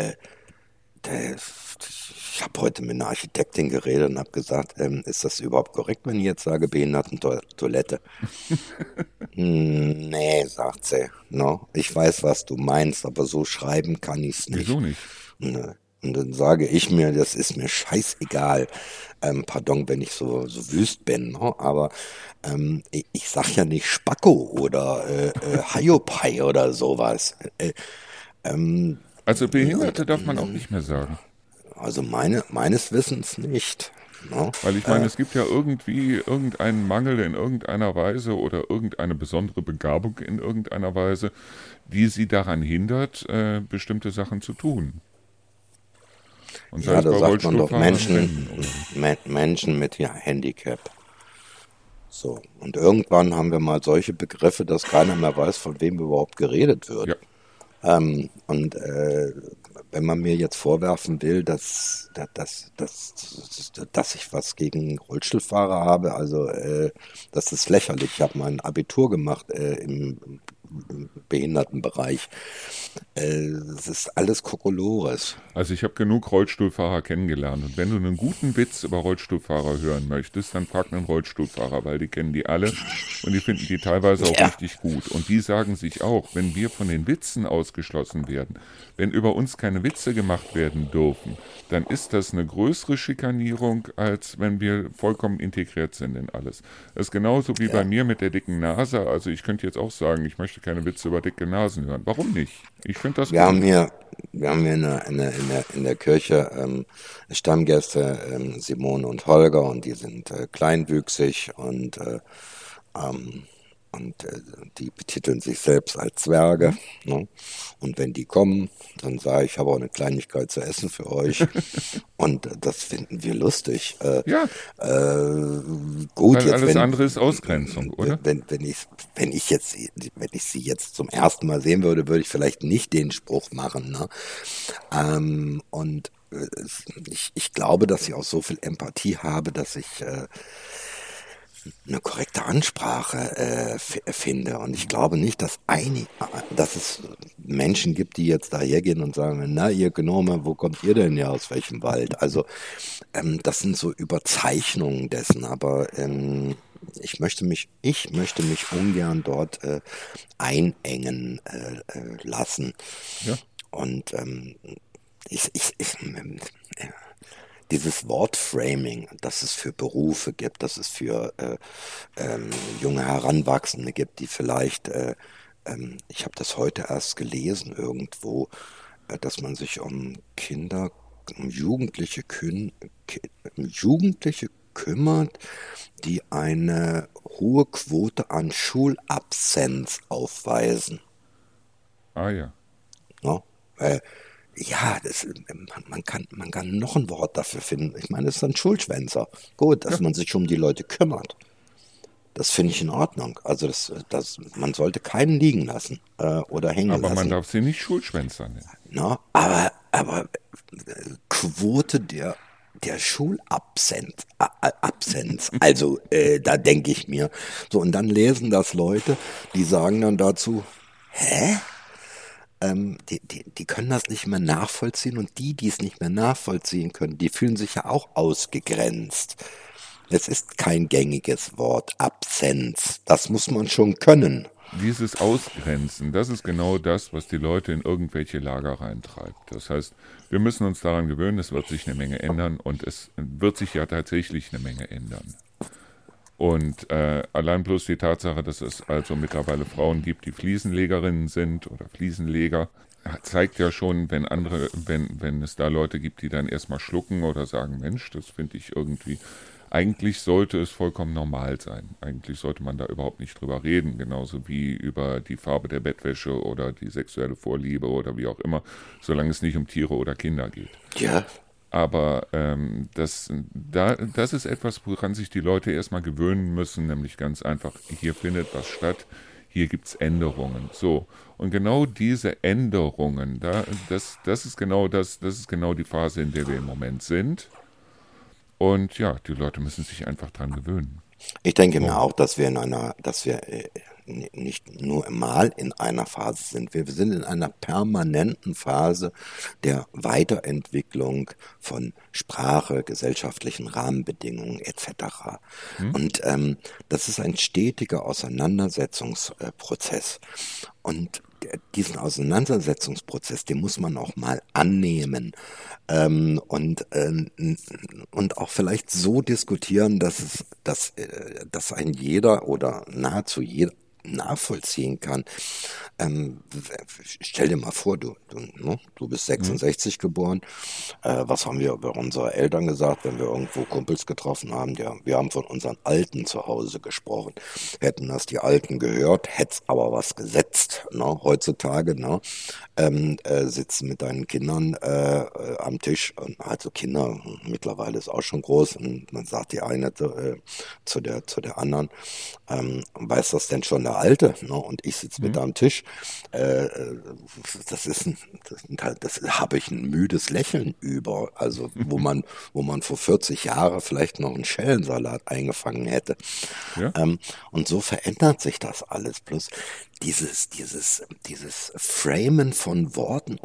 Ich habe heute mit einer Architektin geredet und habe gesagt, ist das überhaupt korrekt, wenn ich jetzt sage Behindertentoilette? Nee, sagt sie. No, ich weiß, was du meinst, aber so schreiben kann ich's wieso nicht. nicht? Ne. Und dann sage ich mir, das ist mir scheißegal. Pardon, wenn ich so wüst bin, ne? Aber ich sag ja nicht Spacko oder Haiopai oder sowas. Also Und Behinderte darf man auch nicht mehr sagen. also meines Wissens nicht. Ne? Weil ich meine, es gibt ja irgendwie irgendeinen Mangel in irgendeiner Weise oder irgendeine besondere Begabung in irgendeiner Weise, die sie daran hindert, bestimmte Sachen zu tun. Und sei Ja, es da bei sagt man doch Rollstuhlfahrern, Rennen oder. Menschen mit ja, Handicap. So. Und irgendwann haben wir mal solche Begriffe, dass keiner mehr weiß, von wem überhaupt geredet Ja, wird. Und wenn man mir jetzt vorwerfen will, dass ich was gegen Rollstuhlfahrer habe, also das ist lächerlich. Ich habe mein Abitur gemacht im Behindertenbereich. Es ist alles Kokolores. Also ich habe genug Rollstuhlfahrer kennengelernt und wenn du einen guten Witz über Rollstuhlfahrer hören möchtest, dann frag einen Rollstuhlfahrer, weil die kennen die alle und die finden die teilweise auch Ja, richtig gut. Und die sagen sich auch, wenn wir von den Witzen ausgeschlossen werden, wenn über uns keine Witze gemacht werden dürfen, dann ist das eine größere Schikanierung, als wenn wir vollkommen integriert sind in alles. Das ist genauso wie bei ja. mir mit der dicken Nase. Also ich könnte jetzt auch sagen, ich möchte keine Witze über dicke Nasen hören. Warum nicht? Ich finde das Wir haben gut. hier, wir haben hier in der Kirche Stammgäste, Simone und Holger, und die sind kleinwüchsig ähm, und die betiteln sich selbst als Zwerge. Ne? Und wenn die kommen, dann sage ich, ich habe auch eine Kleinigkeit zu essen für euch. Und das finden wir lustig. Ja, Gut, weil jetzt alles andere ist Ausgrenzung, wenn, oder? wenn, wenn ich sie jetzt zum ersten Mal sehen würde, würde ich vielleicht nicht den Spruch machen. Ne? Und ich glaube, dass ich auch so viel Empathie habe, dass ich eine korrekte Ansprache finde. Und ich glaube nicht, dass es Menschen gibt, die jetzt dahergehen und sagen, na, ihr Gnome, wo kommt ihr denn ja aus welchem Wald? Also das sind so Überzeichnungen dessen, aber ich möchte mich ungern dort einengen lassen. Ja. Und dieses Wortframing, das es für Berufe gibt, dass es für junge Heranwachsende gibt, die vielleicht, ich habe das heute erst gelesen irgendwo, dass man sich um Kinder, um Jugendliche kümmert, die eine hohe Quote an Schulabsenz aufweisen. Ah ja. Ne? Ja, man kann noch ein Wort dafür finden. Ich meine, das ist ein Schulschwänzer. Gut, dass Ja. man sich um die Leute kümmert. Das finde ich in Ordnung. Also man sollte keinen liegen lassen oder hängen Aber man lassen. darf sie nicht Schulschwänzer nennen. Ne? Aber Quote der Schulabsenz, Absenz, also da denke ich mir. So, und dann lesen das Leute, die sagen dann dazu, hä? Die können das nicht mehr nachvollziehen, und die es nicht mehr nachvollziehen können, die fühlen sich ja auch ausgegrenzt. Es ist kein gängiges Wort, Absenz. Das muss man schon können. Dieses Ausgrenzen, das ist genau das, was die Leute in irgendwelche Lager reintreibt. Das heißt, wir müssen uns daran gewöhnen, es wird sich eine Menge ändern und es wird sich ja tatsächlich eine Menge ändern. Und allein bloß die Tatsache, dass es also mittlerweile Frauen gibt, die Fliesenlegerinnen sind oder Fliesenleger, zeigt ja schon, wenn es da Leute gibt, die dann erstmal schlucken oder sagen, Mensch, das finde ich irgendwie, eigentlich sollte es vollkommen normal sein. Eigentlich sollte man da überhaupt nicht drüber reden, genauso wie über die Farbe der Bettwäsche oder die sexuelle Vorliebe oder wie auch immer, solange es nicht um Tiere oder Kinder geht. Ja, Aber das ist etwas, woran sich die Leute erstmal gewöhnen müssen, nämlich ganz einfach, hier findet was statt, hier gibt es Änderungen. So. Und genau diese Änderungen, das ist genau die Phase, in der wir im Moment sind. Und ja, die Leute müssen sich einfach dran gewöhnen. ich denke mir So. auch, dass wir nicht nur mal in einer Phase sind. Wir sind in einer permanenten Phase der Weiterentwicklung von Sprache, gesellschaftlichen Rahmenbedingungen etc. Hm? Und das ist ein stetiger Auseinandersetzungsprozess. Und diesen Auseinandersetzungsprozess, den muss man auch mal annehmen und auch vielleicht so diskutieren, dass ein jeder oder nahezu jeder nachvollziehen kann. Stell dir mal vor, du bist Hm? 66 geboren. Was haben wir über unsere Eltern gesagt, wenn wir irgendwo Kumpels getroffen haben? Ja, wir haben von unseren Alten zu Hause gesprochen. Hätten das die Alten gehört, hätt's aber was gesetzt. Ne? Heutzutage sitzen mit deinen Kindern am Tisch, und also Kinder mittlerweile ist auch schon groß, und dann sagt die eine zu der anderen, weiß das denn schon der unterhalte, ne, und ich sitze mit am Tisch, äh, äh, das habe ich ein müdes Lächeln über, also wo man vor 40 Jahren vielleicht noch einen Schellensalat eingefangen hätte. Ja? Und so verändert sich das alles. Plus dieses Framen von Worten,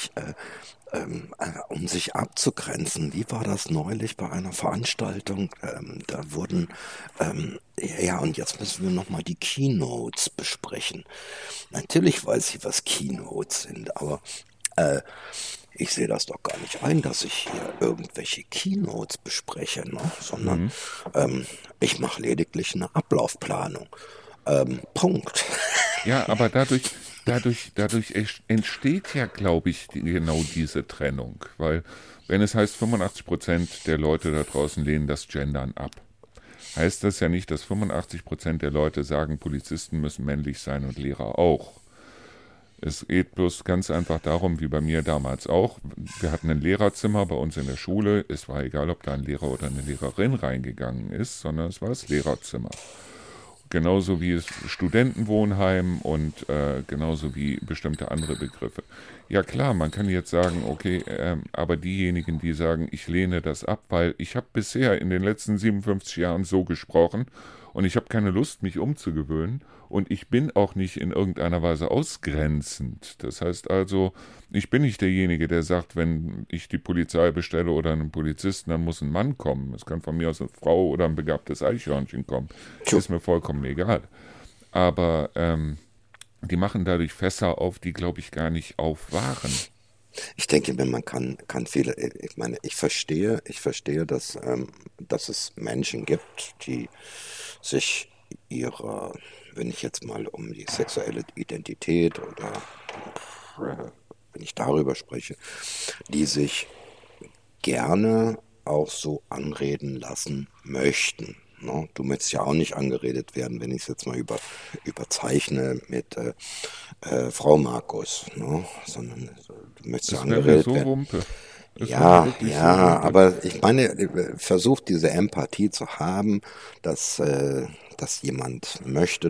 um sich abzugrenzen. Wie war das neulich bei einer Veranstaltung? Da wurden, ja, und jetzt müssen wir nochmal die Keynotes besprechen. Natürlich weiß ich, was Keynotes sind, aber äh, ich sehe das doch gar nicht ein, dass ich hier irgendwelche Keynotes bespreche, ne? Sondern Mhm. ich mache lediglich eine Ablaufplanung. Punkt. Ja, aber dadurch entsteht ja, glaube ich, genau diese Trennung. Weil, wenn es heißt, 85% der Leute da draußen lehnen das Gendern ab, heißt das ja nicht, dass 85% der Leute sagen, Polizisten müssen männlich sein und Lehrer auch. Es geht bloß ganz einfach darum, wie bei mir damals auch. Wir hatten ein Lehrerzimmer bei uns in der Schule. Es war egal, ob da ein Lehrer oder eine Lehrerin reingegangen ist, sondern es war das Lehrerzimmer. Genauso wie es Studentenwohnheim und genauso wie bestimmte andere Begriffe. Ja klar, man kann jetzt sagen, okay, aber diejenigen, die sagen, ich lehne das ab, weil ich habe bisher in den letzten 57 Jahren so gesprochen und ich habe keine Lust, mich umzugewöhnen und ich bin auch nicht in irgendeiner Weise ausgrenzend. Das heißt also, ich bin nicht derjenige, der sagt, wenn ich die Polizei bestelle oder einen Polizisten, dann muss ein Mann kommen. Es kann von mir aus eine Frau oder ein begabtes Eichhörnchen kommen. Tjo. Ist mir vollkommen egal. Aber die machen dadurch Fässer auf, die, glaube ich, gar nicht auf waren. Ich denke mir, man kann viele, ich meine, ich verstehe, dass es Menschen gibt, die sich ihrer, wenn ich jetzt mal um die sexuelle Identität oder wenn ich darüber spreche, die sich gerne auch so anreden lassen möchten. Ne? Du möchtest ja auch nicht angeredet werden, wenn ich es jetzt mal überzeichne mit Frau Markus, ne? Sondern du möchtest ja Es wäre mir angeredet so werden. Wumpe. Es wäre mir Ja, wirklich so ja, Wumpe. aber ich meine, versucht diese Empathie zu haben, dass jemand möchte,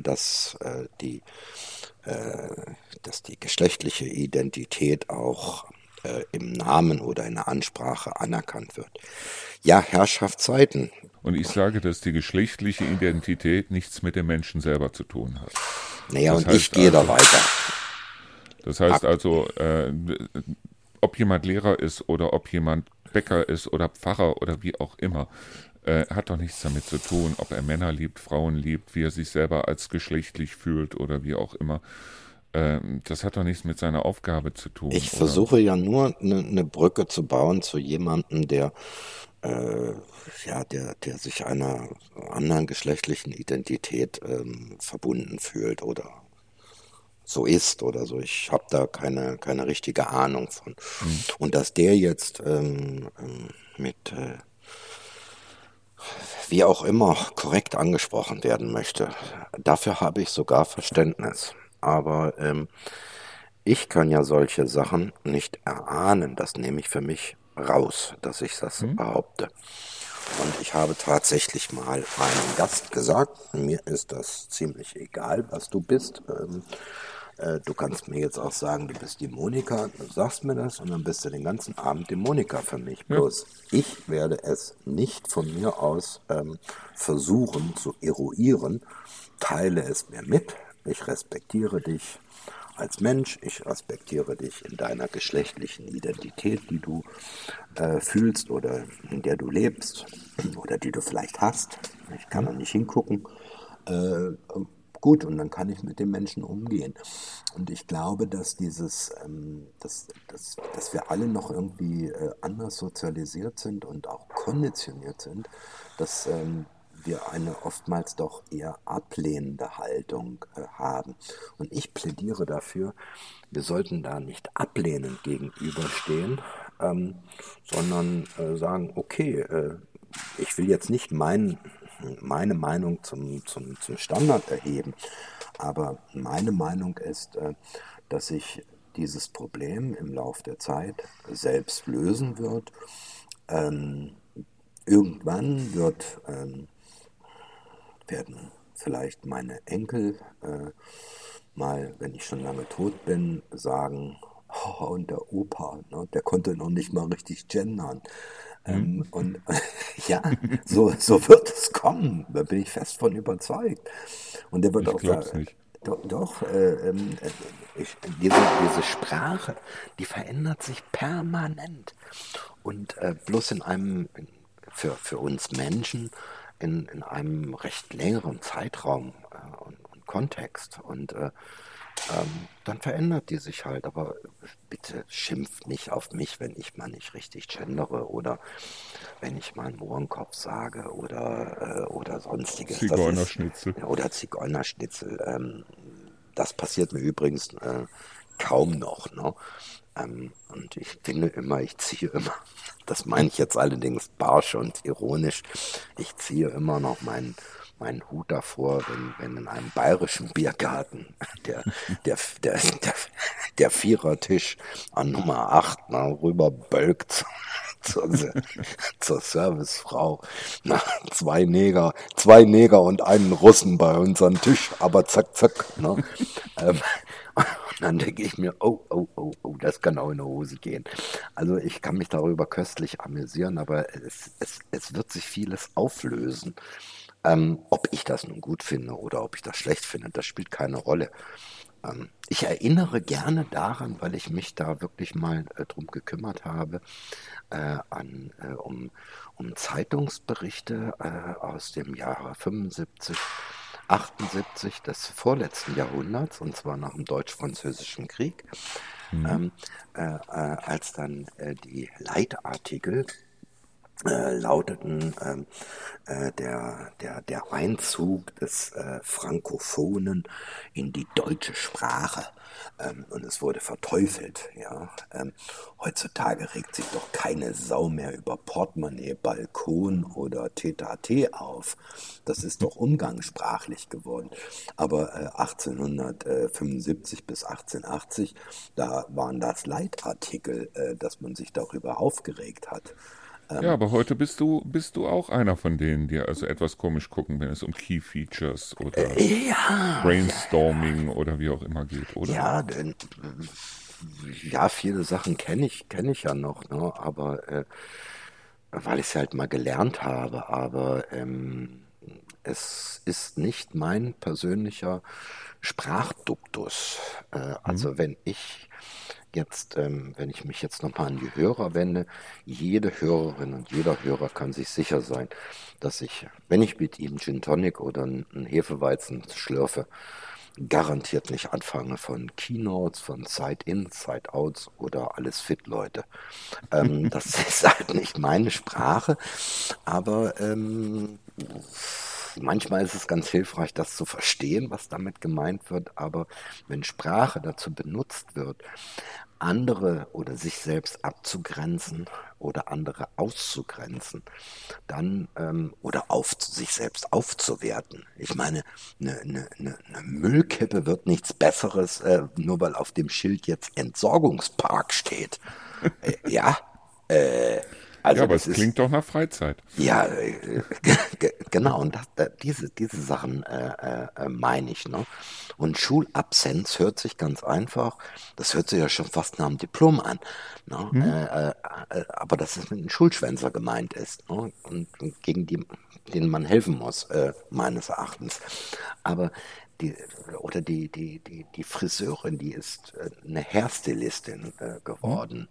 äh, dass die geschlechtliche Identität auch im Namen oder in der Ansprache anerkannt wird. Ja, Herrschaftszeiten. Und ich sage, dass die geschlechtliche Identität nichts mit dem Menschen selber zu tun hat. Naja, Das und ich heißt gehe da also, weiter. das heißt Ab, also, ob jemand Lehrer ist oder ob jemand Bäcker ist oder Pfarrer oder wie auch immer, hat doch nichts damit zu tun, ob er Männer liebt, Frauen liebt, wie er sich selber als geschlechtlich fühlt oder wie auch immer. Das hat doch nichts mit seiner Aufgabe zu tun, Ich oder? versuche ja nur eine Brücke zu bauen zu jemandem, äh, der sich einer anderen geschlechtlichen Identität verbunden fühlt oder so ist oder so. Ich habe da keine richtige Ahnung von. Hm. Und dass der jetzt mit wie auch immer korrekt angesprochen werden möchte, dafür habe ich sogar Verständnis. Aber ich kann ja solche Sachen nicht erahnen. Das nehme ich für mich raus, dass ich das Hm? behaupte. Und ich habe tatsächlich mal einem Gast gesagt, mir ist das ziemlich egal, was du bist. Du kannst mir jetzt auch sagen, du bist die Monika, du sagst mir das und dann bist du den ganzen Abend die Monika für mich. Ja. Bloß ich werde es nicht von mir aus versuchen zu eruieren, teile es mir mit, ich respektiere dich als Mensch, ich respektiere dich in deiner geschlechtlichen Identität, die du fühlst oder in der du lebst oder die du vielleicht hast. Ich kann Hm? da nicht hingucken. Äh, gut, und dann kann ich mit dem Menschen umgehen. Und ich glaube, dass dass wir alle noch irgendwie anders sozialisiert sind und auch konditioniert sind, dass wir eine oftmals doch eher ablehnende Haltung haben. Und ich plädiere dafür, wir sollten da nicht ablehnend gegenüberstehen, sondern sagen, okay, ich will jetzt nicht meine Meinung zum Standard erheben, aber meine Meinung ist, dass sich dieses Problem im Lauf der Zeit selbst lösen wird. Ähm, Irgendwann werden vielleicht meine Enkel mal, wenn ich schon lange tot bin, sagen, oh, und der Opa, ne, der konnte noch nicht mal richtig gendern. Hm? Und ja, so wird es kommen, da bin ich fest von überzeugt. Und der wird Ich auch sagen, glaub's nicht. doch, diese Sprache, die verändert sich permanent. Und bloß für uns Menschen, in einem recht längeren Zeitraum und Kontext. Und dann verändert die sich halt. Aber bitte schimpft nicht auf mich, wenn ich mal nicht richtig gendere oder wenn ich mal einen Mohrenkopf sage oder sonstiges. Das ist, Zigeunerschnitzel. oder Zigeunerschnitzel. Das passiert mir übrigens kaum noch. Ne? Und ich finde immer, ich ziehe immer, das meine ich jetzt allerdings barsch und ironisch, ich ziehe immer noch meinen Hut davor, wenn in einem bayerischen Biergarten der, der, der, der Vierertisch an Nummer 8 rüber bölkt zur, zur Servicefrau. Na, zwei Neger und einen Russen bei uns am Tisch, aber zack, zack. Ne? Ähm, und dann denke ich mir, oh, das kann auch in die Hose gehen. Also ich kann mich darüber köstlich amüsieren, aber es wird sich vieles auflösen. Ob ich das nun gut finde oder ob ich das schlecht finde, das spielt keine Rolle. Ich erinnere gerne daran, weil ich mich da wirklich mal drum gekümmert habe, um Zeitungsberichte aus dem Jahre 75, 78 des vorletzten Jahrhunderts, und zwar nach dem Deutsch-Französischen Krieg, Hm? als dann die Leitartikel lauteten der Einzug des Frankophonen in die deutsche Sprache. Und es wurde verteufelt. Ja. Heutzutage regt sich doch keine Sau mehr über Portemonnaie, Balkon oder Tete-a-Tete auf. Das ist doch umgangssprachlich geworden. Aber 1875 bis 1880, da waren das Leitartikel, dass man sich darüber aufgeregt hat. Ja, Ähm, aber heute bist du auch einer von denen, die also etwas komisch gucken, wenn es um Key Features oder ja, Brainstorming oder wie auch immer geht, oder? ja, denn, ja, viele Sachen kenne ich ja noch, ne? Aber weil ich es halt mal gelernt habe, aber es ist nicht mein persönlicher Sprachduktus. Hm? Also wenn ich mich jetzt nochmal an die Hörer wende, jede Hörerin und jeder Hörer kann sich sicher sein, dass ich, wenn ich mit ihm Gin Tonic oder einen Hefeweizen schlürfe, garantiert nicht anfange von Keynotes, von Side-In, Side-Outs oder alles fit, Leute. Das ist halt nicht meine Sprache, aber manchmal ist es ganz hilfreich, das zu verstehen, was damit gemeint wird. Aber wenn Sprache dazu benutzt wird, andere oder sich selbst abzugrenzen oder andere auszugrenzen, dann oder sich selbst aufzuwerten. Ich meine, eine Müllkippe wird nichts Besseres, nur weil auf dem Schild jetzt Entsorgungspark steht. Ja, äh, Ja, also aber das es ist klingt doch nach Freizeit. ja, genau, und diese Sachen meine ich, ne? Und Schulabsenz hört sich ganz einfach, das hört sich ja schon fast nach einem Diplom an, ne? Hm? Aber dass es mit einem Schulschwänzer gemeint ist, ne? Und denen man helfen muss, meines Erachtens. Aber die, die Friseurin, die ist eine Hairstylistin Hm? geworden.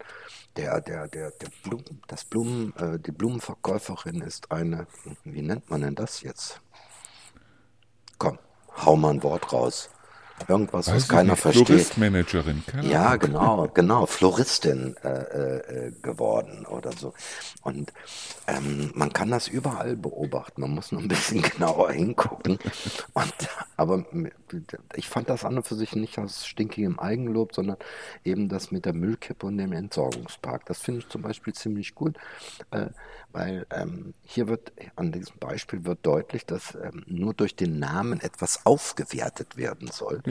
Die Blumenverkäuferin ist eine, wie nennt man denn das jetzt? Komm, hau mal ein Wort raus. Irgendwas, was Weiß ich keiner nicht. versteht. Floristmanagerin, keine Ja, Ahnung. genau, Floristin geworden oder so. Und man kann das überall beobachten. Man muss nur ein bisschen genauer hingucken. Und, aber ich fand das an und für sich nicht aus stinkigem Eigenlob, sondern eben das mit der Müllkippe und dem Entsorgungspark. Das finde ich zum Beispiel ziemlich gut, äh, weil hier wird an diesem Beispiel wird deutlich, dass nur durch den Namen etwas aufgewertet werden soll.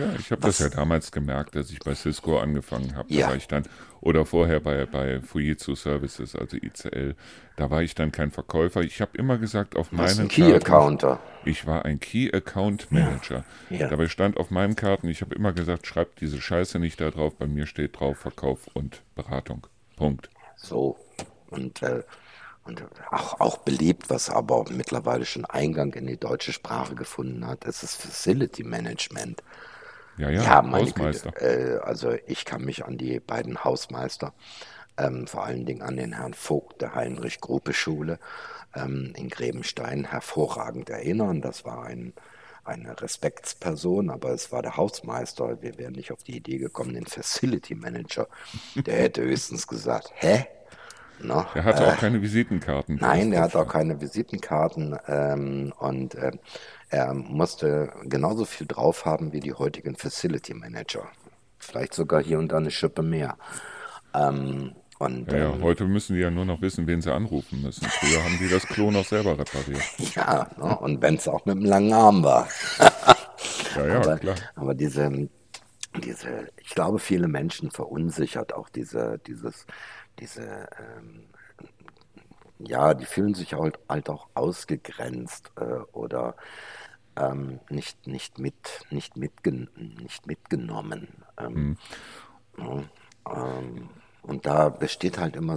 Ja, ich habe das ja Was, damals gemerkt, als ich bei Cisco angefangen habe. Da war ja, ich dann, oder vorher bei Fujitsu Services, also ICL, da war ich dann kein Verkäufer. Ich habe immer gesagt, auf was ein meinen Karten, Key-Accounter. ich war ein Key Account Ja, Manager. ja, Dabei stand auf meinen Karten, ich habe immer gesagt, schreibt diese Scheiße nicht da drauf, bei mir steht drauf Verkauf und Beratung. Punkt. so. Und, und auch beliebt, was aber auch mittlerweile schon Eingang in die deutsche Sprache gefunden hat, das ist Facility Management. Ja, ja, Ja, meine Güte. Hausmeister. Also ich kann mich an die beiden Hausmeister, vor allen Dingen an den Herrn Vogt der Heinrich-Gruppe-Schule in Grebenstein hervorragend erinnern. Das war eine Respektsperson, aber es war der Hausmeister. Wir wären nicht auf die Idee gekommen, den Facility Manager. Der hätte höchstens gesagt, hä? No, Der hatte auch keine Visitenkarten, wo das nein, der drauf hat auch stand. keine Visitenkarten und er musste genauso viel drauf haben wie die heutigen Facility Manager. Vielleicht sogar hier und da eine Schippe mehr. Und Ja, ja, heute müssen die ja nur noch wissen, wen sie anrufen müssen. Früher haben die das Klo noch selber repariert. ja, ne, und wenn es auch mit einem langen Arm war. Ja, ja, Aber, klar. aber ich glaube, viele Menschen verunsichert auch diese, ja, die fühlen sich halt auch ausgegrenzt oder nicht mitgenommen. Hm. Ne? Und da besteht halt immer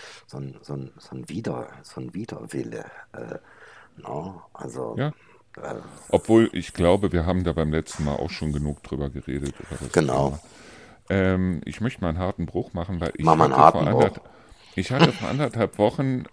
so ein Widerwille. No? Also, Ja, äh, obwohl ich glaube, wir haben da beim letzten Mal auch schon genug drüber geredet, über das genau. Thema. Ich möchte mal einen harten Bruch machen, weil Mach mal einen harten Bruch. ich hatte vor anderthalb Wochen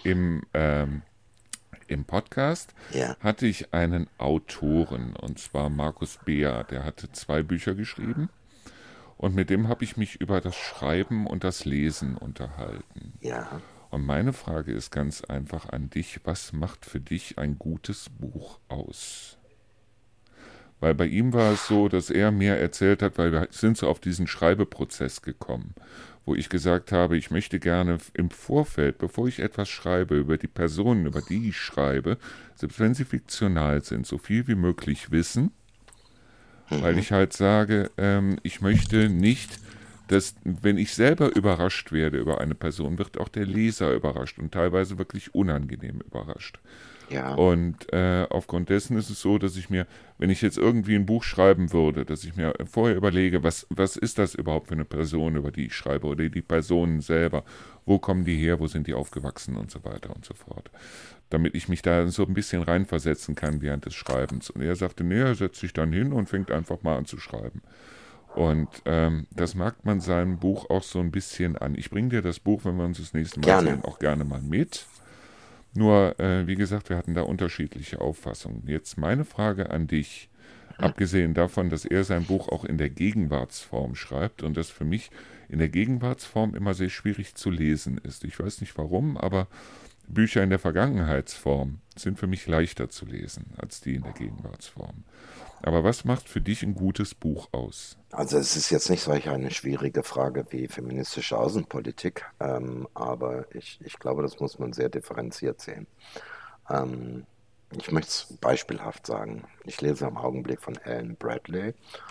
im Podcast Ja, hatte ich einen Autoren, und zwar Markus Beer, der hatte 2 Bücher geschrieben und mit dem habe ich mich über das Schreiben und das Lesen unterhalten. ja. Und meine Frage ist ganz einfach an dich, was macht für dich ein gutes Buch aus? Weil bei ihm war es so, dass er mir erzählt hat, weil wir sind so auf diesen Schreibeprozess gekommen, wo ich gesagt habe, ich möchte gerne im Vorfeld, bevor ich etwas schreibe, über die Personen, über die ich schreibe, selbst wenn sie fiktional sind, so viel wie möglich wissen, weil Mhm. ich halt sage, ich möchte nicht, dass, wenn ich selber überrascht werde über eine Person, wird auch der Leser überrascht und teilweise wirklich unangenehm überrascht. Ja, Und aufgrund dessen ist es so, dass ich mir, wenn ich jetzt irgendwie ein Buch schreiben würde, dass ich mir vorher überlege, was ist das überhaupt für eine Person, über die ich schreibe, oder die Personen selber, wo kommen die her, wo sind die aufgewachsen und so weiter und so fort. Damit ich mich da so ein bisschen reinversetzen kann während des Schreibens. Und er sagte, nee, er setzt sich dann hin und fängt einfach mal an zu schreiben. Und das merkt man seinem Buch auch so ein bisschen an. Ich bringe dir das Buch, wenn wir uns das nächste Mal gerne. sehen, auch gerne mal mit. Nur, wie gesagt, wir hatten da unterschiedliche Auffassungen. Jetzt meine Frage an dich, abgesehen davon, dass er sein Buch auch in der Gegenwartsform schreibt und das für mich in der Gegenwartsform immer sehr schwierig zu lesen ist. Ich weiß nicht warum, aber Bücher in der Vergangenheitsform sind für mich leichter zu lesen als die in der Gegenwartsform. Aber was macht für dich ein gutes Buch aus? Also es ist jetzt nicht solch eine schwierige Frage wie feministische Außenpolitik, aber ich glaube, das muss man sehr differenziert sehen. Ähm, Ich möchte es beispielhaft sagen. Ich lese im Augenblick von Alan Bradley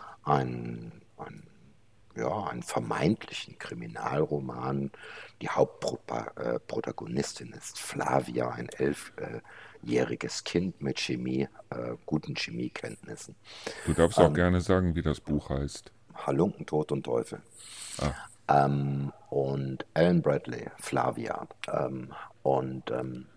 einen ja, einen vermeintlichen Kriminalroman. Die Hauptprotagonistin ist Flavia, ein 11-jähriges Kind mit guten Chemiekenntnissen. Du darfst auch gerne sagen, wie das Buch heißt. Halunken, Tod und Teufel. Ah, Und Alan Bradley, Flavia. Und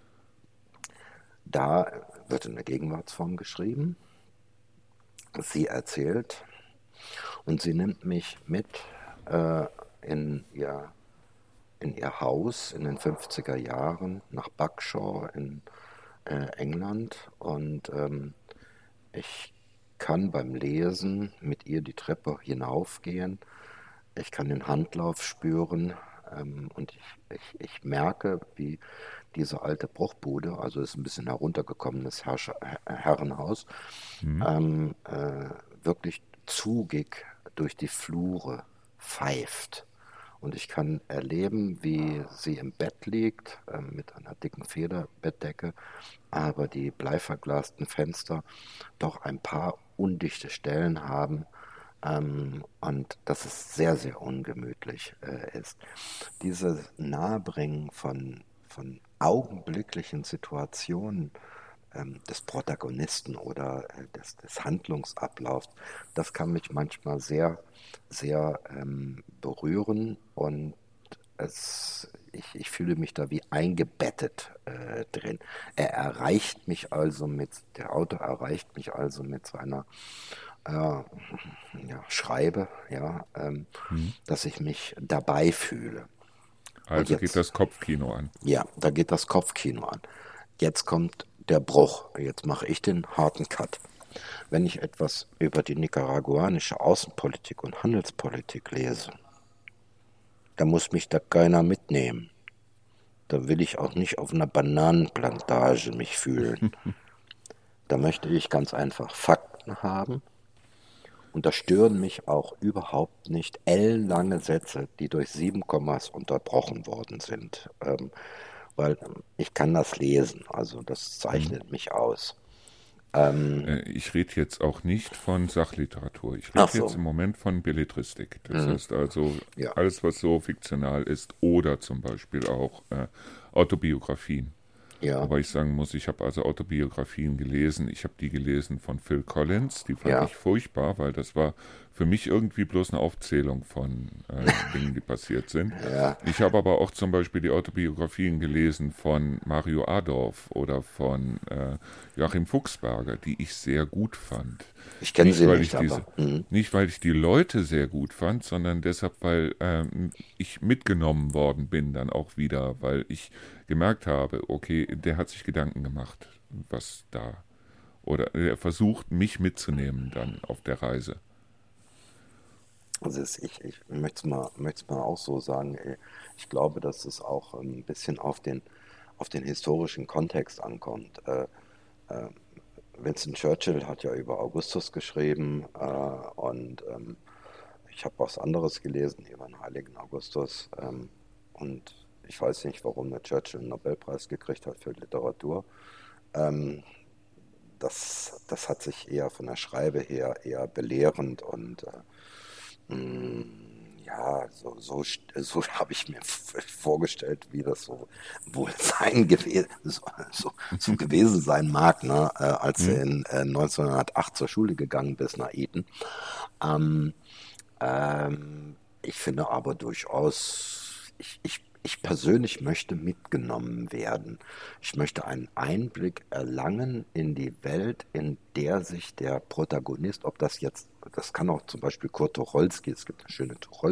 da wird in der Gegenwartsform geschrieben. Sie erzählt und sie nimmt mich mit äh, in in ihr Haus in den 50er Jahren nach Buckshaw in England und ich kann beim Lesen mit ihr die Treppe hinaufgehen. Ich kann den Handlauf spüren und ich merke, wie diese alte Bruchbude, also ist ein bisschen heruntergekommenes Herrenhaus, hm. wirklich zugig durch die Flure pfeift. Und ich kann erleben, wie sie im Bett liegt, mit einer dicken Federbettdecke, aber die bleiverglasten Fenster doch ein paar undichte Stellen haben, Und dass es sehr, sehr ungemütlich ist. Dieses Nahebringen von augenblicklichen Situationen des Protagonisten oder des Handlungsablaufs, das kann mich manchmal sehr, sehr berühren und ich fühle mich da wie eingebettet drin. Der Autor erreicht mich also mit seiner äh, ja, Schreibe, ja, Hm. dass ich mich dabei fühle. Und Also geht jetzt, das Kopfkino an. ja, da geht das Kopfkino an. Jetzt kommt der Bruch. Jetzt mache ich den harten Cut. Wenn ich etwas über die nicaraguanische Außenpolitik und Handelspolitik lese, da muss mich da keiner mitnehmen. Da will ich auch nicht auf einer Bananenplantage mich fühlen. Da möchte ich ganz einfach Fakten haben. Und da stören mich auch überhaupt nicht ellenlange Sätze, die durch 7 Kommas unterbrochen worden sind. Weil ich kann das lesen, also das Hm. zeichnet mich aus. Ich rede jetzt auch nicht von Sachliteratur. Ich Ach rede jetzt so, im Moment von Belletristik. Das mhm. heißt also Ja, alles, was so fiktional ist oder zum Beispiel auch Autobiografien. ja, Wobei ich sagen muss, ich habe also Autobiografien gelesen. Ich habe die gelesen von Phil Collins. Die fand ja, ich furchtbar, weil das war für mich irgendwie bloß eine Aufzählung von Dingen, die passiert sind. ja. Ich habe aber auch zum Beispiel die Autobiografien gelesen von Mario Adorf oder von Joachim Fuchsberger, die ich sehr gut fand. Ich kenne Nicht, sie weil nicht, ich diese, aber mhm. nicht, weil ich die Leute sehr gut fand, sondern deshalb, weil ich mitgenommen worden bin dann auch wieder, weil ich gemerkt habe, okay, der hat sich Gedanken gemacht, was da. Oder er versucht, mich mitzunehmen dann auf der Reise. Also ich möchte es mal auch so sagen, ich glaube, dass es auch ein bisschen auf den historischen Kontext ankommt. Äh, Winston Churchill hat ja über Augustus geschrieben und ich habe was anderes gelesen über den heiligen Augustus und ich weiß nicht, warum der Churchill einen Nobelpreis gekriegt hat für Literatur. Ähm, das hat sich eher von der Schreibe her eher belehrend und ja, so habe ich mir vorgestellt, wie das so wohl so gewesen sein mag, ne, als du Hm? in 1908 zur Schule gegangen bist nach Eton. Ähm, ich finde aber durchaus, ich persönlich möchte mitgenommen werden. Ich möchte einen Einblick erlangen in die Welt, in der sich der Protagonist, ob das jetzt, das kann auch zum Beispiel Kurt Tucholsky, es gibt eine schöne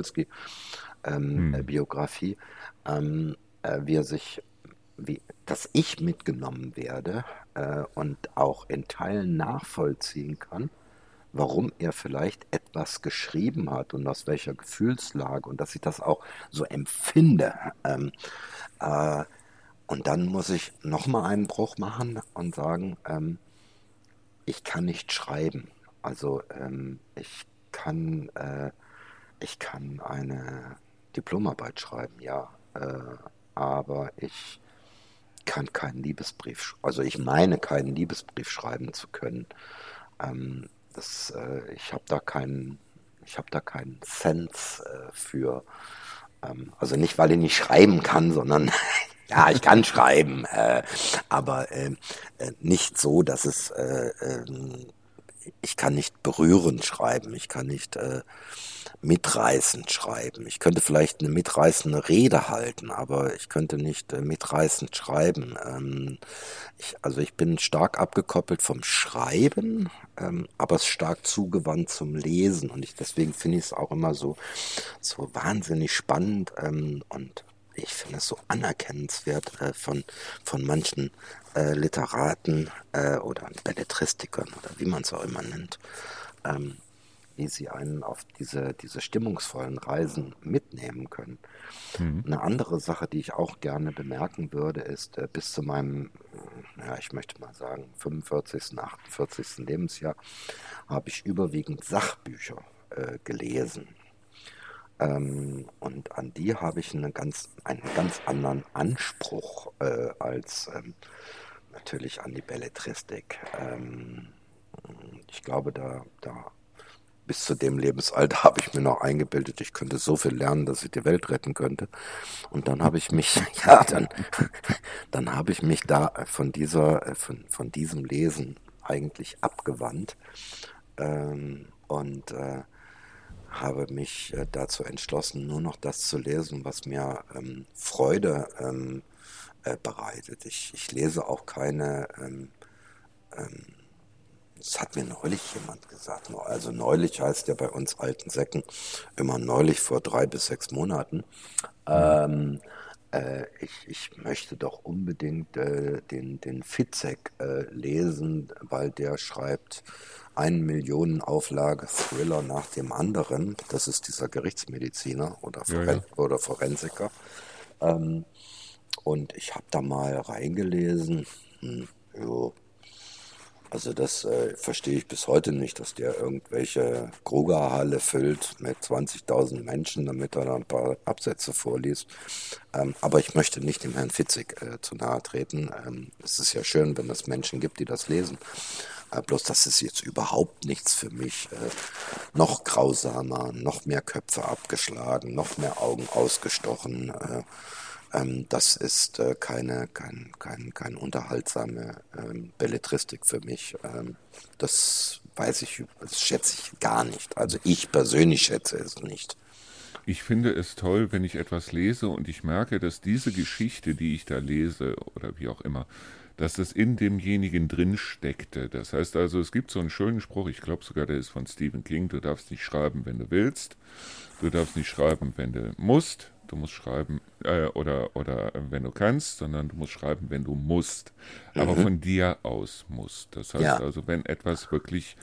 Hm. Tucholsky-Biografie, wie er sich, dass ich mitgenommen werde und auch in Teilen nachvollziehen kann, warum er vielleicht etwas geschrieben hat und aus welcher Gefühlslage und dass ich das auch so empfinde. Äh, und dann muss ich nochmal einen Bruch machen und sagen, ich kann nicht schreiben. Also ich kann eine Diplomarbeit schreiben, ja, aber ich kann keinen also ich meine keinen Liebesbrief schreiben zu können. Ich habe da ich habe da keinen Sense für. Also nicht, weil ich nicht schreiben kann, sondern ja, ich kann schreiben, aber nicht so, dass ich kann nicht berührend schreiben, ich kann nicht mitreißend schreiben. Ich könnte vielleicht eine mitreißende Rede halten, aber ich könnte nicht mitreißend schreiben. Also ich bin stark abgekoppelt vom Schreiben, aber stark zugewandt zum Lesen. Und deswegen finde ich es auch immer so wahnsinnig spannend und ich finde es so anerkennenswert von manchen Literaten oder Belletristikern oder wie man es auch immer nennt, ähm, wie sie einen auf diese stimmungsvollen Reisen mitnehmen können. Hm. Eine andere Sache, die ich auch gerne bemerken würde, ist, bis zu meinem, ja, ich möchte mal sagen, 45., 48. Lebensjahr habe ich überwiegend Sachbücher gelesen. Und an die habe ich einen ganz anderen Anspruch als natürlich an die Belletristik. Ich glaube, da bis zu dem Lebensalter habe ich mir noch eingebildet, ich könnte so viel lernen, dass ich die Welt retten könnte. Und dann habe ich mich, ja, dann habe ich mich da von diesem Lesen eigentlich abgewandt, und habe mich dazu entschlossen, nur noch das zu lesen, was mir Freude bereitet. Ich lese auch keine, das hat mir neulich jemand gesagt, also neulich heißt ja bei uns alten Säcken immer neulich vor 3 bis 6 Monaten. Hm. Ich möchte doch unbedingt den Fitzek lesen, weil der schreibt 1 Millionen Auflage Thriller nach dem anderen. Das ist dieser Gerichtsmediziner Ja, ja. oder Forensiker. Und ich habe da mal reingelesen. Jo, also das verstehe ich bis heute nicht, dass der irgendwelche Krugerhalle füllt mit 20.000 Menschen, damit er da ein paar Absätze vorliest. Aber ich möchte nicht dem Herrn Fitzek zu nahe treten. Es ist ja schön, wenn es Menschen gibt, die das lesen. Bloß das ist jetzt überhaupt nichts für mich. Noch grausamer, noch mehr Köpfe abgeschlagen, noch mehr Augen ausgestochen. Das ist keine unterhaltsame Belletristik für mich. Das schätze ich gar nicht. Also ich persönlich schätze es nicht. Ich finde es toll, wenn ich etwas lese und ich merke, dass diese Geschichte, die ich da lese oder wie auch immer, dass es in demjenigen drin steckte. Das heißt also, es gibt so einen schönen Spruch, ich glaube sogar, der ist von Stephen King: Du darfst nicht schreiben, wenn du willst, du darfst nicht schreiben, wenn du musst, du musst schreiben oder wenn du kannst, sondern du musst schreiben, wenn du musst, aber Mhm. von dir aus musst. Das heißt Ja. also, wenn etwas wirklich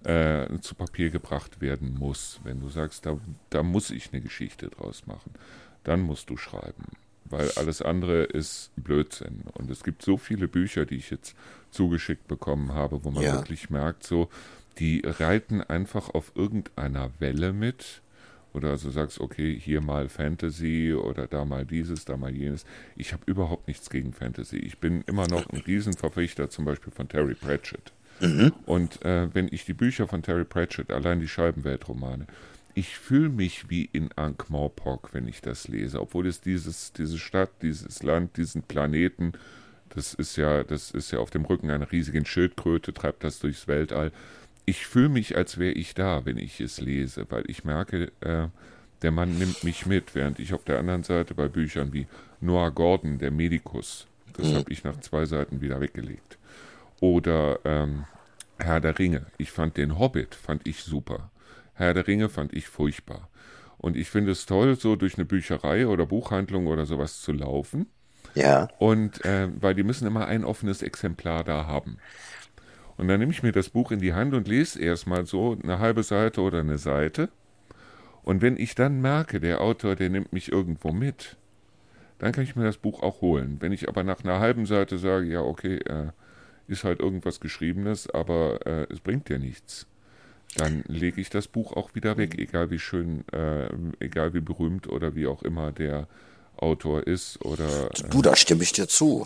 zu Papier gebracht werden muss, wenn du sagst, da muss ich eine Geschichte draus machen, dann musst du schreiben, weil alles andere ist Blödsinn. Und es gibt so viele Bücher, die ich jetzt zugeschickt bekommen habe, wo man Ja. wirklich merkt, so, die reiten einfach auf irgendeiner Welle mit. Oder also sagst, okay, hier mal Fantasy oder da mal dieses, da mal jenes. Ich habe überhaupt nichts gegen Fantasy. Ich bin immer noch ein Riesenverfechter zum Beispiel von Terry Pratchett. Mhm. Und wenn ich die Bücher von Terry Pratchett, allein die Scheibenweltromane, ich fühle mich wie in Ankh-Morpork, wenn ich das lese. Obwohl es diese Stadt, dieses Land, diesen Planeten, das ist ja auf dem Rücken einer riesigen Schildkröte, treibt das durchs Weltall. Ich fühle mich, als wäre ich da, wenn ich es lese, weil ich merke, der Mann nimmt mich mit, während ich auf der anderen Seite bei Büchern wie Noah Gordon, der Medikus, das Mhm. habe ich nach 2 Seiten wieder weggelegt. Oder Herr der Ringe. Ich fand den Hobbit, fand ich super. Herr der Ringe fand ich furchtbar. Und ich finde es toll, so durch eine Bücherei oder Buchhandlung oder sowas zu laufen. Ja. Und weil die müssen immer ein offenes Exemplar da haben. Und dann nehme ich mir das Buch in die Hand und lese erstmal so eine halbe Seite oder eine Seite. Und wenn ich dann merke, der Autor, der nimmt mich irgendwo mit, dann kann ich mir das Buch auch holen. Wenn ich aber nach einer halben Seite sage, ja, okay, ist halt irgendwas Geschriebenes, aber es bringt dir nichts, dann lege ich das Buch auch wieder weg, egal wie schön, egal wie berühmt oder wie auch immer der Autor ist oder Du, da stimme ich dir zu.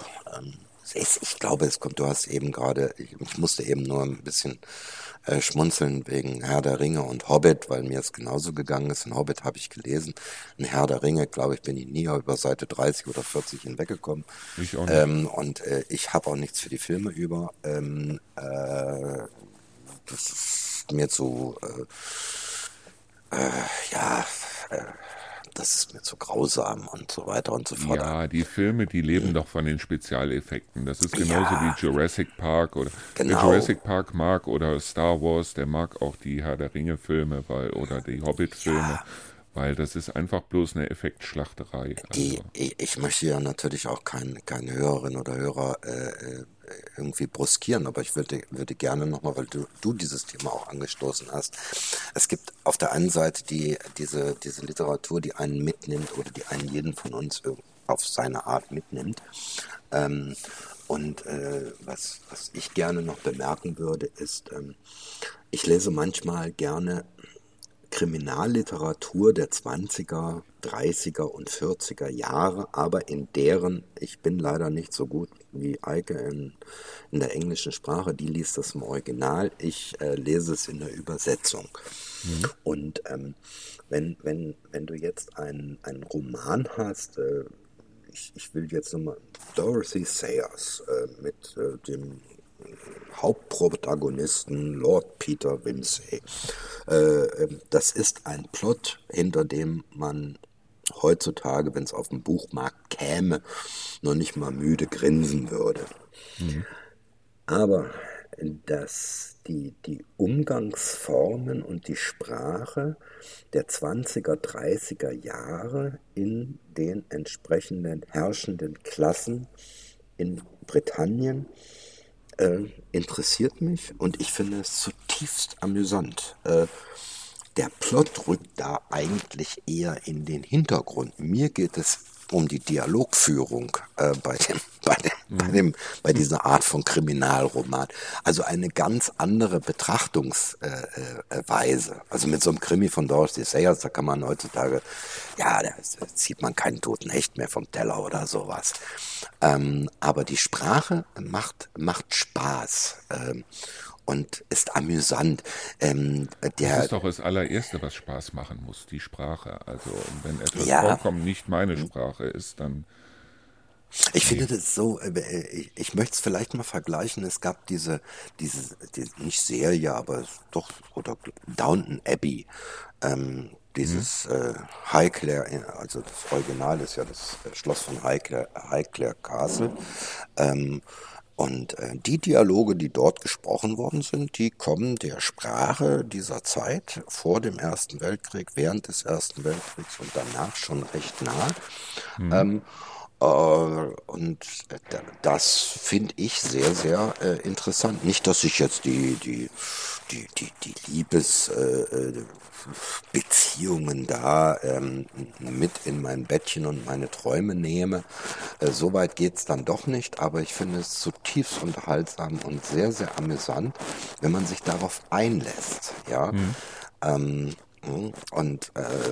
Ich glaube, du hast eben gerade, ich musste eben nur ein bisschen schmunzeln wegen Herr der Ringe und Hobbit, weil mir es genauso gegangen ist. Ein Hobbit habe ich gelesen. Ein Herr der Ringe, glaube ich, bin ich nie über Seite 30 oder 40 hinweggekommen. ich auch nicht. Und ich habe auch nichts für die Filme über. Das ist mir zu, ja, äh, das ist mir zu grausam und so weiter und so fort. Ja, die Filme, die leben doch von den Spezialeffekten. Das ist genauso wie Ja, Jurassic Park oder wer genau. Jurassic Park mag oder Star Wars, der mag auch die Herr der Ringe Filme, oder die Hobbit Filme, Ja, weil das ist einfach bloß eine Effektschlachterei. Also, ich möchte ja natürlich auch keine Hörerin oder Hörer irgendwie bruskieren, aber ich würde gerne nochmal, weil du dieses Thema auch angestoßen hast. Es gibt auf der einen Seite diese Literatur, die einen mitnimmt oder die einen jeden von uns auf seine Art mitnimmt. Ähm, und was ich gerne noch bemerken würde, ist, ich lese manchmal gerne Kriminalliteratur der 20er, 30er und 40er Jahre, aber in deren, ich bin leider nicht so gut wie Eike in der englischen Sprache, die liest das im Original, ich lese es in der Übersetzung. Mhm. Und wenn du jetzt einen Roman hast, ich will jetzt nochmal Dorothy Sayers mit dem Hauptprotagonisten Lord Peter Wimsey. Das ist ein Plot, hinter dem man heutzutage, wenn es auf dem Buchmarkt käme, noch nicht mal müde grinsen würde. Mhm. Aber die Umgangsformen und die Sprache der 20er, 30er Jahre in den entsprechenden herrschenden Klassen in Britannien interessiert mich und ich finde es zutiefst amüsant. Der Plot rückt da eigentlich eher in den Hintergrund. Mir geht es um die Dialogführung bei dieser Art von Kriminalroman. Also eine ganz andere Betrachtungsweise. Also mit so einem Krimi von Dorothy Sayers, da kann man heutzutage, ja, da zieht man keinen toten Hecht mehr vom Teller oder sowas. Aber die Sprache macht Spaß. Und ist amüsant. Das Der, ist doch das allererste, was Spaß machen muss, die Sprache. Also wenn etwas ja, vollkommen nicht meine Sprache ist, dann ich nee. finde das so, ich möchte es vielleicht mal vergleichen. Es gab nicht Serie, aber doch, oder Downton Abbey, Hm? dieses Highclere, also das Original ist ja das Schloss von Highclere Castle. Ähm, und die Dialoge, die dort gesprochen worden sind, die kommen der Sprache dieser Zeit vor dem Ersten Weltkrieg, während des Ersten Weltkriegs und danach schon recht nah. Hm? Ähm, und das finde ich sehr, sehr interessant. Nicht, dass ich jetzt die Liebesbeziehungen da mit in mein Bettchen und meine Träume nehme. So weit geht's dann doch nicht, aber ich finde es zutiefst unterhaltsam und sehr, sehr amüsant, wenn man sich darauf einlässt. Ja. Hm? Ähm, und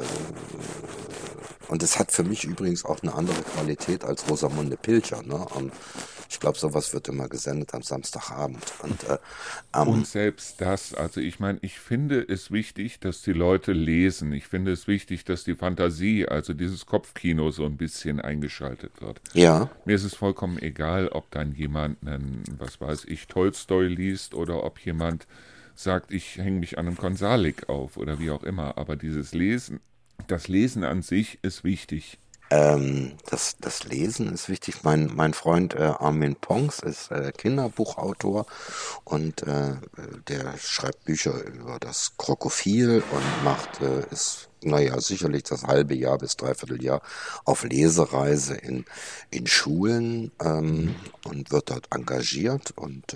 es hat für mich übrigens auch eine andere Qualität als Rosamunde Pilcher. Ne? Und ich glaube, sowas wird immer gesendet am Samstagabend. Und Und selbst das, also ich meine, ich finde es wichtig, dass die Leute lesen. Ich finde es wichtig, dass die Fantasie, also dieses Kopfkino so ein bisschen eingeschaltet wird. ja, Mir ist es vollkommen egal, ob dann jemand einen, was weiß ich, Tolstoi liest oder ob jemand sagt, ich hänge mich an einem Konsalik auf oder wie auch immer. Aber dieses Lesen, das Lesen an sich ist wichtig. das Lesen ist wichtig. Mein Freund Armin Pongs ist Kinderbuchautor und der schreibt Bücher über das Krokodil und ist, naja, sicherlich das halbe Jahr bis dreiviertel Jahr auf Lesereise in Schulen Mhm. und wird dort engagiert und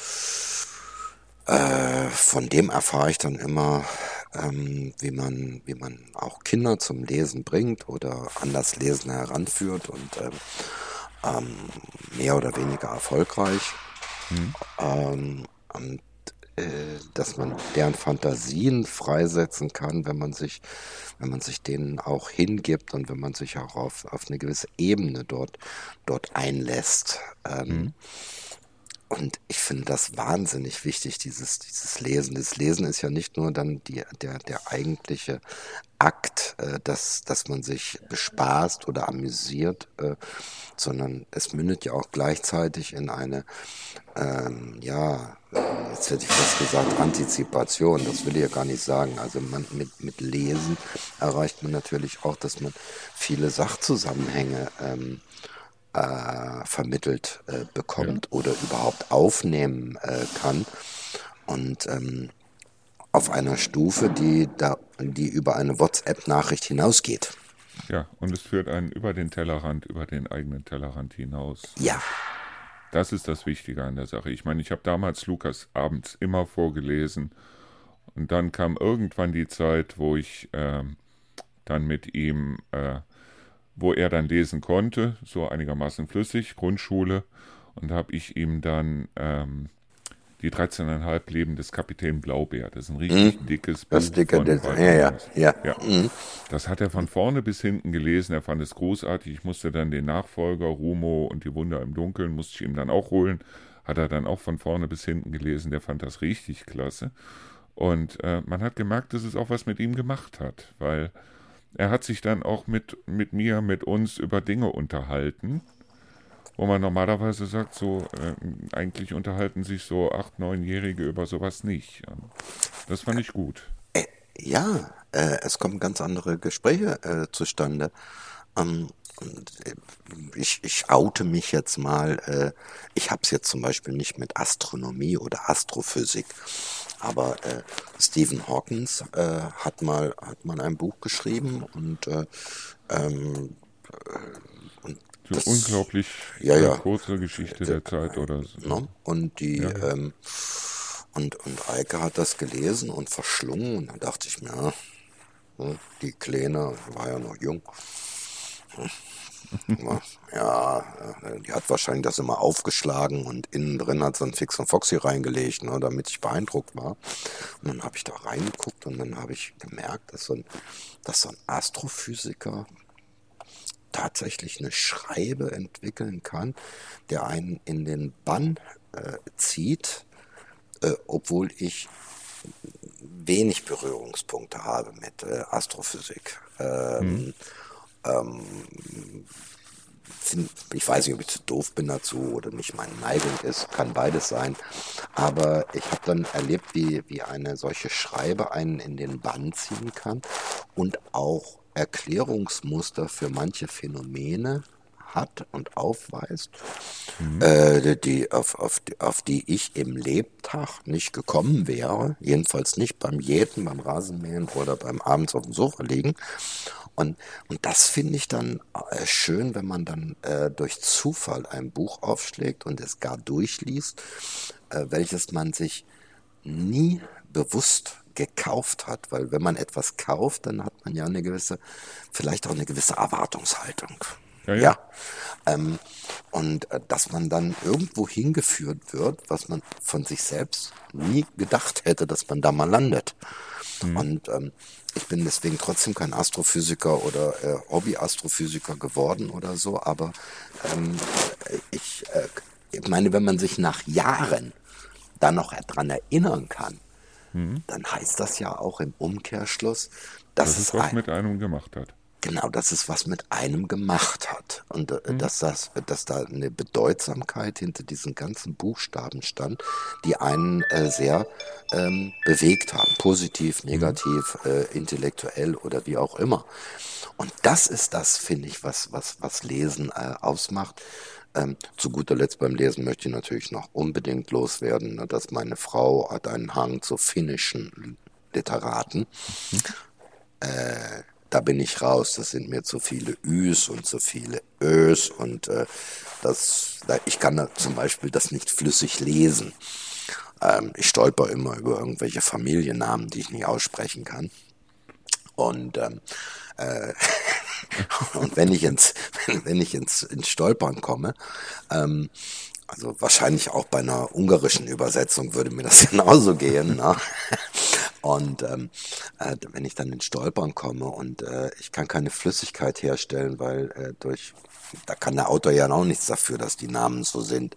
von dem erfahre ich dann immer, wie man auch Kinder zum Lesen bringt oder an das Lesen heranführt und ähm, mehr oder weniger erfolgreich. Mhm. Und dass man deren Fantasien freisetzen kann, wenn man sich denen auch hingibt und wenn man sich auch auf eine gewisse Ebene dort einlässt. Mhm. Und ich finde das wahnsinnig wichtig, dieses Lesen. Das Lesen ist ja nicht nur dann der eigentliche Akt, dass man sich bespaßt oder amüsiert, sondern es mündet ja auch gleichzeitig in eine, ja, jetzt hätte ich fast gesagt, Antizipation. Das will ich ja gar nicht sagen. Also mit Lesen erreicht man natürlich auch, dass man viele Sachzusammenhänge vermittelt Ja. bekommt oder überhaupt aufnehmen kann. Und auf einer Stufe, die über eine WhatsApp-Nachricht hinausgeht. Ja, und es führt einen über den Tellerrand, über den eigenen Tellerrand hinaus. Ja, Und das ist das Wichtige an der Sache. Ich meine, ich habe damals Lukas abends immer vorgelesen und dann kam irgendwann die Zeit, wo ich dann mit ihm, wo er dann lesen konnte, so einigermaßen flüssig, Grundschule, und habe ich ihm dann Die 13,5 Leben des Kapitän Blaubeer. Das ist ein richtig dickes Buch Das dicke, von das, Walter ja. Mörs. Ja. Ja, das hat er von vorne bis hinten gelesen. Er fand es großartig. Ich musste dann den Nachfolger Rumo und die Wunder im Dunkeln, musste ich ihm dann auch holen. Hat er dann auch von vorne bis hinten gelesen. Der fand das richtig klasse. Und man hat gemerkt, dass es auch was mit ihm gemacht hat, weil er hat sich dann auch mit mir, mit uns über Dinge unterhalten, wo man normalerweise sagt, so eigentlich unterhalten sich so 8-, 9-Jährige über sowas nicht. Das fand ich gut. Ja, es kommen ganz andere Gespräche zustande. Und ich oute mich jetzt mal. Ich habe es jetzt zum Beispiel nicht mit Astronomie oder Astrophysik, aber Stephen Hawking hat mal ein Buch geschrieben und So das, unglaublich ja, ja, kurze Geschichte der Zeit oder so. ne? Und Ja, ja. und Eike hat das gelesen und verschlungen und dann dachte ich mir, die Kleine war ja noch jung. Ja, die hat wahrscheinlich das immer aufgeschlagen und innen drin hat sie einen Fix und Foxy reingelegt, ne, damit ich beeindruckt war. Und dann habe ich da reingeguckt und dann habe ich gemerkt, dass so ein Astrophysiker tatsächlich eine Schreibe entwickeln kann, der einen in den Bann zieht, obwohl ich wenig Berührungspunkte habe mit Astrophysik. Ich weiß nicht, ob ich zu doof bin dazu oder nicht meine Neigung ist, kann beides sein. Aber ich habe dann erlebt, wie eine solche Schreibe einen in den Bann ziehen kann und auch Erklärungsmuster für manche Phänomene hat und aufweist, auf die ich im Lebtag nicht gekommen wäre, jedenfalls nicht beim Jäten, beim Rasenmähen oder beim abends auf dem Sofa liegen. Und das finde ich dann schön, wenn man dann durch Zufall ein Buch aufschlägt und es gar durchliest, welches man sich nie bewusst gekauft hat, weil wenn man etwas kauft, dann hat man ja vielleicht auch eine gewisse Erwartungshaltung. Ja, ja. Ja, und dass man dann irgendwo hingeführt wird, was man von sich selbst nie gedacht hätte, dass man da mal landet. Und ich bin deswegen trotzdem kein Astrophysiker oder Hobby-Astrophysiker geworden oder so, aber ich meine, wenn man sich nach Jahren da noch dran erinnern kann, dann heißt das ja auch im Umkehrschluss, Dass es was mit einem gemacht hat. genau, dass es was mit einem gemacht hat und dass da eine Bedeutsamkeit hinter diesen ganzen Buchstaben stand, die einen sehr bewegt haben, positiv, negativ, intellektuell oder wie auch immer. Und das ist das, finde ich, was Lesen ausmacht. Zu guter Letzt beim Lesen möchte ich natürlich noch unbedingt loswerden, ne, dass meine Frau hat einen Hang zu finnischen Literaten. Da bin ich raus, das sind mir zu viele Üs und zu viele Ös und ich kann da zum Beispiel das nicht flüssig lesen. Ich stolper immer über irgendwelche Familiennamen, die ich nicht aussprechen kann. Und und wenn ich ins Stolpern komme, also wahrscheinlich auch bei einer ungarischen Übersetzung würde mir das genauso gehen, ne? Und wenn ich dann ins Stolpern komme und ich kann keine Flüssigkeit herstellen, weil da kann der Autor ja auch nichts dafür, dass die Namen so sind,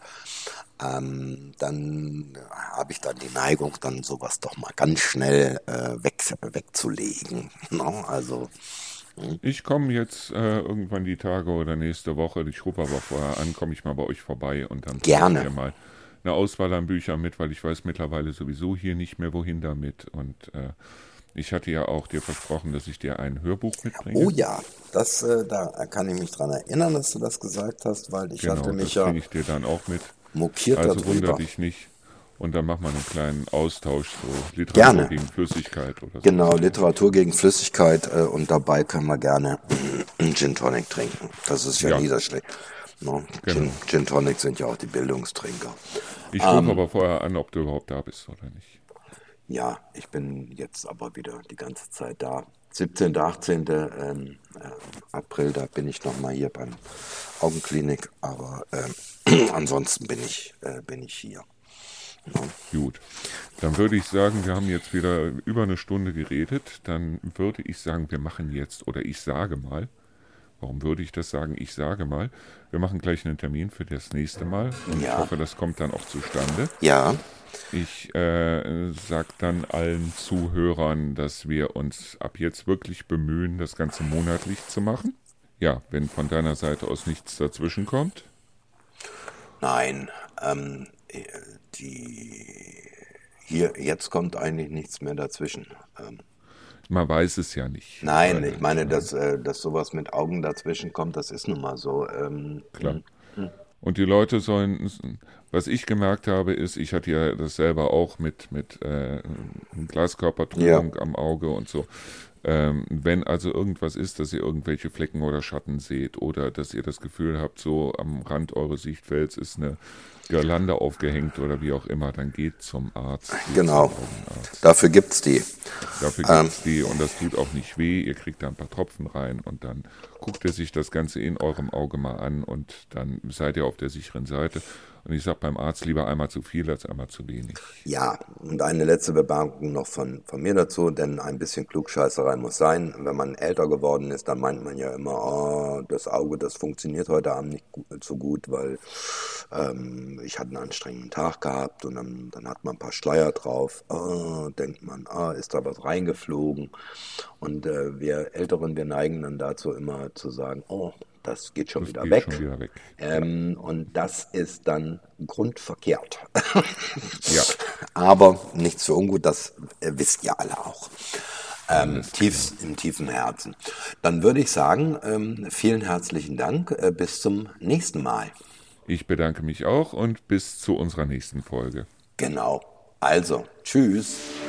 dann habe ich dann die Neigung, dann sowas doch mal ganz schnell wegzulegen. No? Also Ich komme jetzt irgendwann die Tage oder nächste Woche, ich rufe aber vorher an, komme ich mal bei euch vorbei und dann bringe ich dir mal eine Auswahl an Büchern mit, weil ich weiß mittlerweile sowieso hier nicht mehr, wohin damit. Und ich hatte ja auch dir versprochen, dass ich dir ein Hörbuch mitbringe. Oh ja, da kann ich mich dran erinnern, dass du das gesagt hast, weil ich hatte mich das bringe ich dir dann auch mit. mokiert Also darüber. wundere dich nicht. Und dann machen wir einen kleinen Austausch, so Literatur Gerne. gegen Flüssigkeit oder so. Genau, Literatur gegen Flüssigkeit und dabei können wir gerne einen Gin Tonic trinken. Das ist ja nie das schlecht. No? Genau. Gin Tonic sind ja auch die Bildungstrinker. Ich rufe aber vorher an, ob du überhaupt da bist oder nicht. Ja, ich bin jetzt aber wieder die ganze Zeit da. 17., 18. April, da bin ich nochmal hier beim Augenklinik, aber ansonsten bin ich hier. No? Gut, dann würde ich sagen, wir haben jetzt wieder über eine Stunde geredet. Dann würde ich sagen, wir machen jetzt, oder ich sage mal, warum würde ich das sagen? Ich sage mal, wir machen gleich einen Termin für das nächste Mal und ich Ja, hoffe, das kommt dann auch zustande. ja, Ich sage dann allen Zuhörern, dass wir uns ab jetzt wirklich bemühen, das Ganze monatlich zu machen. Ja, wenn von deiner Seite aus nichts dazwischen kommt. nein, die, hier, jetzt kommt eigentlich nichts mehr dazwischen. Man weiß es ja nicht. Nein, Weil, ich meine, ich mein, dass sowas mit Augen dazwischen kommt, das ist nun mal so. klar. Und die Leute sollen, was ich gemerkt habe, ist, ich hatte ja das selber auch mit Ja, Glaskörpertrübung am Auge und so. Wenn also irgendwas ist, dass ihr irgendwelche Flecken oder Schatten seht oder dass ihr das Gefühl habt, so am Rand eures Sichtfelds ist eine Girlande aufgehängt oder wie auch immer, dann geht zum Arzt, geht zum genau. Augenarzt. Dafür gibt's die. Dafür Ähm, gibt's die und das tut auch nicht weh. Ihr kriegt da ein paar Tropfen rein und dann guckt ihr sich das Ganze in eurem Auge mal an und dann seid ihr auf der sicheren Seite. Und ich sage beim Arzt lieber einmal zu viel als einmal zu wenig. Ja, und eine letzte Bemerkung noch von mir dazu, denn ein bisschen Klugscheißerei muss sein. Wenn man älter geworden ist, dann meint man ja immer, oh, das Auge, das funktioniert heute Abend nicht so gut, weil ich hatte einen anstrengenden Tag gehabt und dann hat man ein paar Schleier drauf. Oh, denkt man, ist da was reingeflogen? Und wir Älteren, wir neigen dann dazu immer zu sagen, oh, das geht schon Das wieder geht schon weg. wieder weg. Und das ist dann grundverkehrt. Ja, Aber nichts für ungut, das wisst ihr alle auch. alles klar. Im tiefen Herzen. Dann würde ich sagen, vielen herzlichen Dank. Bis zum nächsten Mal. Ich bedanke mich auch und bis zu unserer nächsten Folge. Genau. Also, tschüss.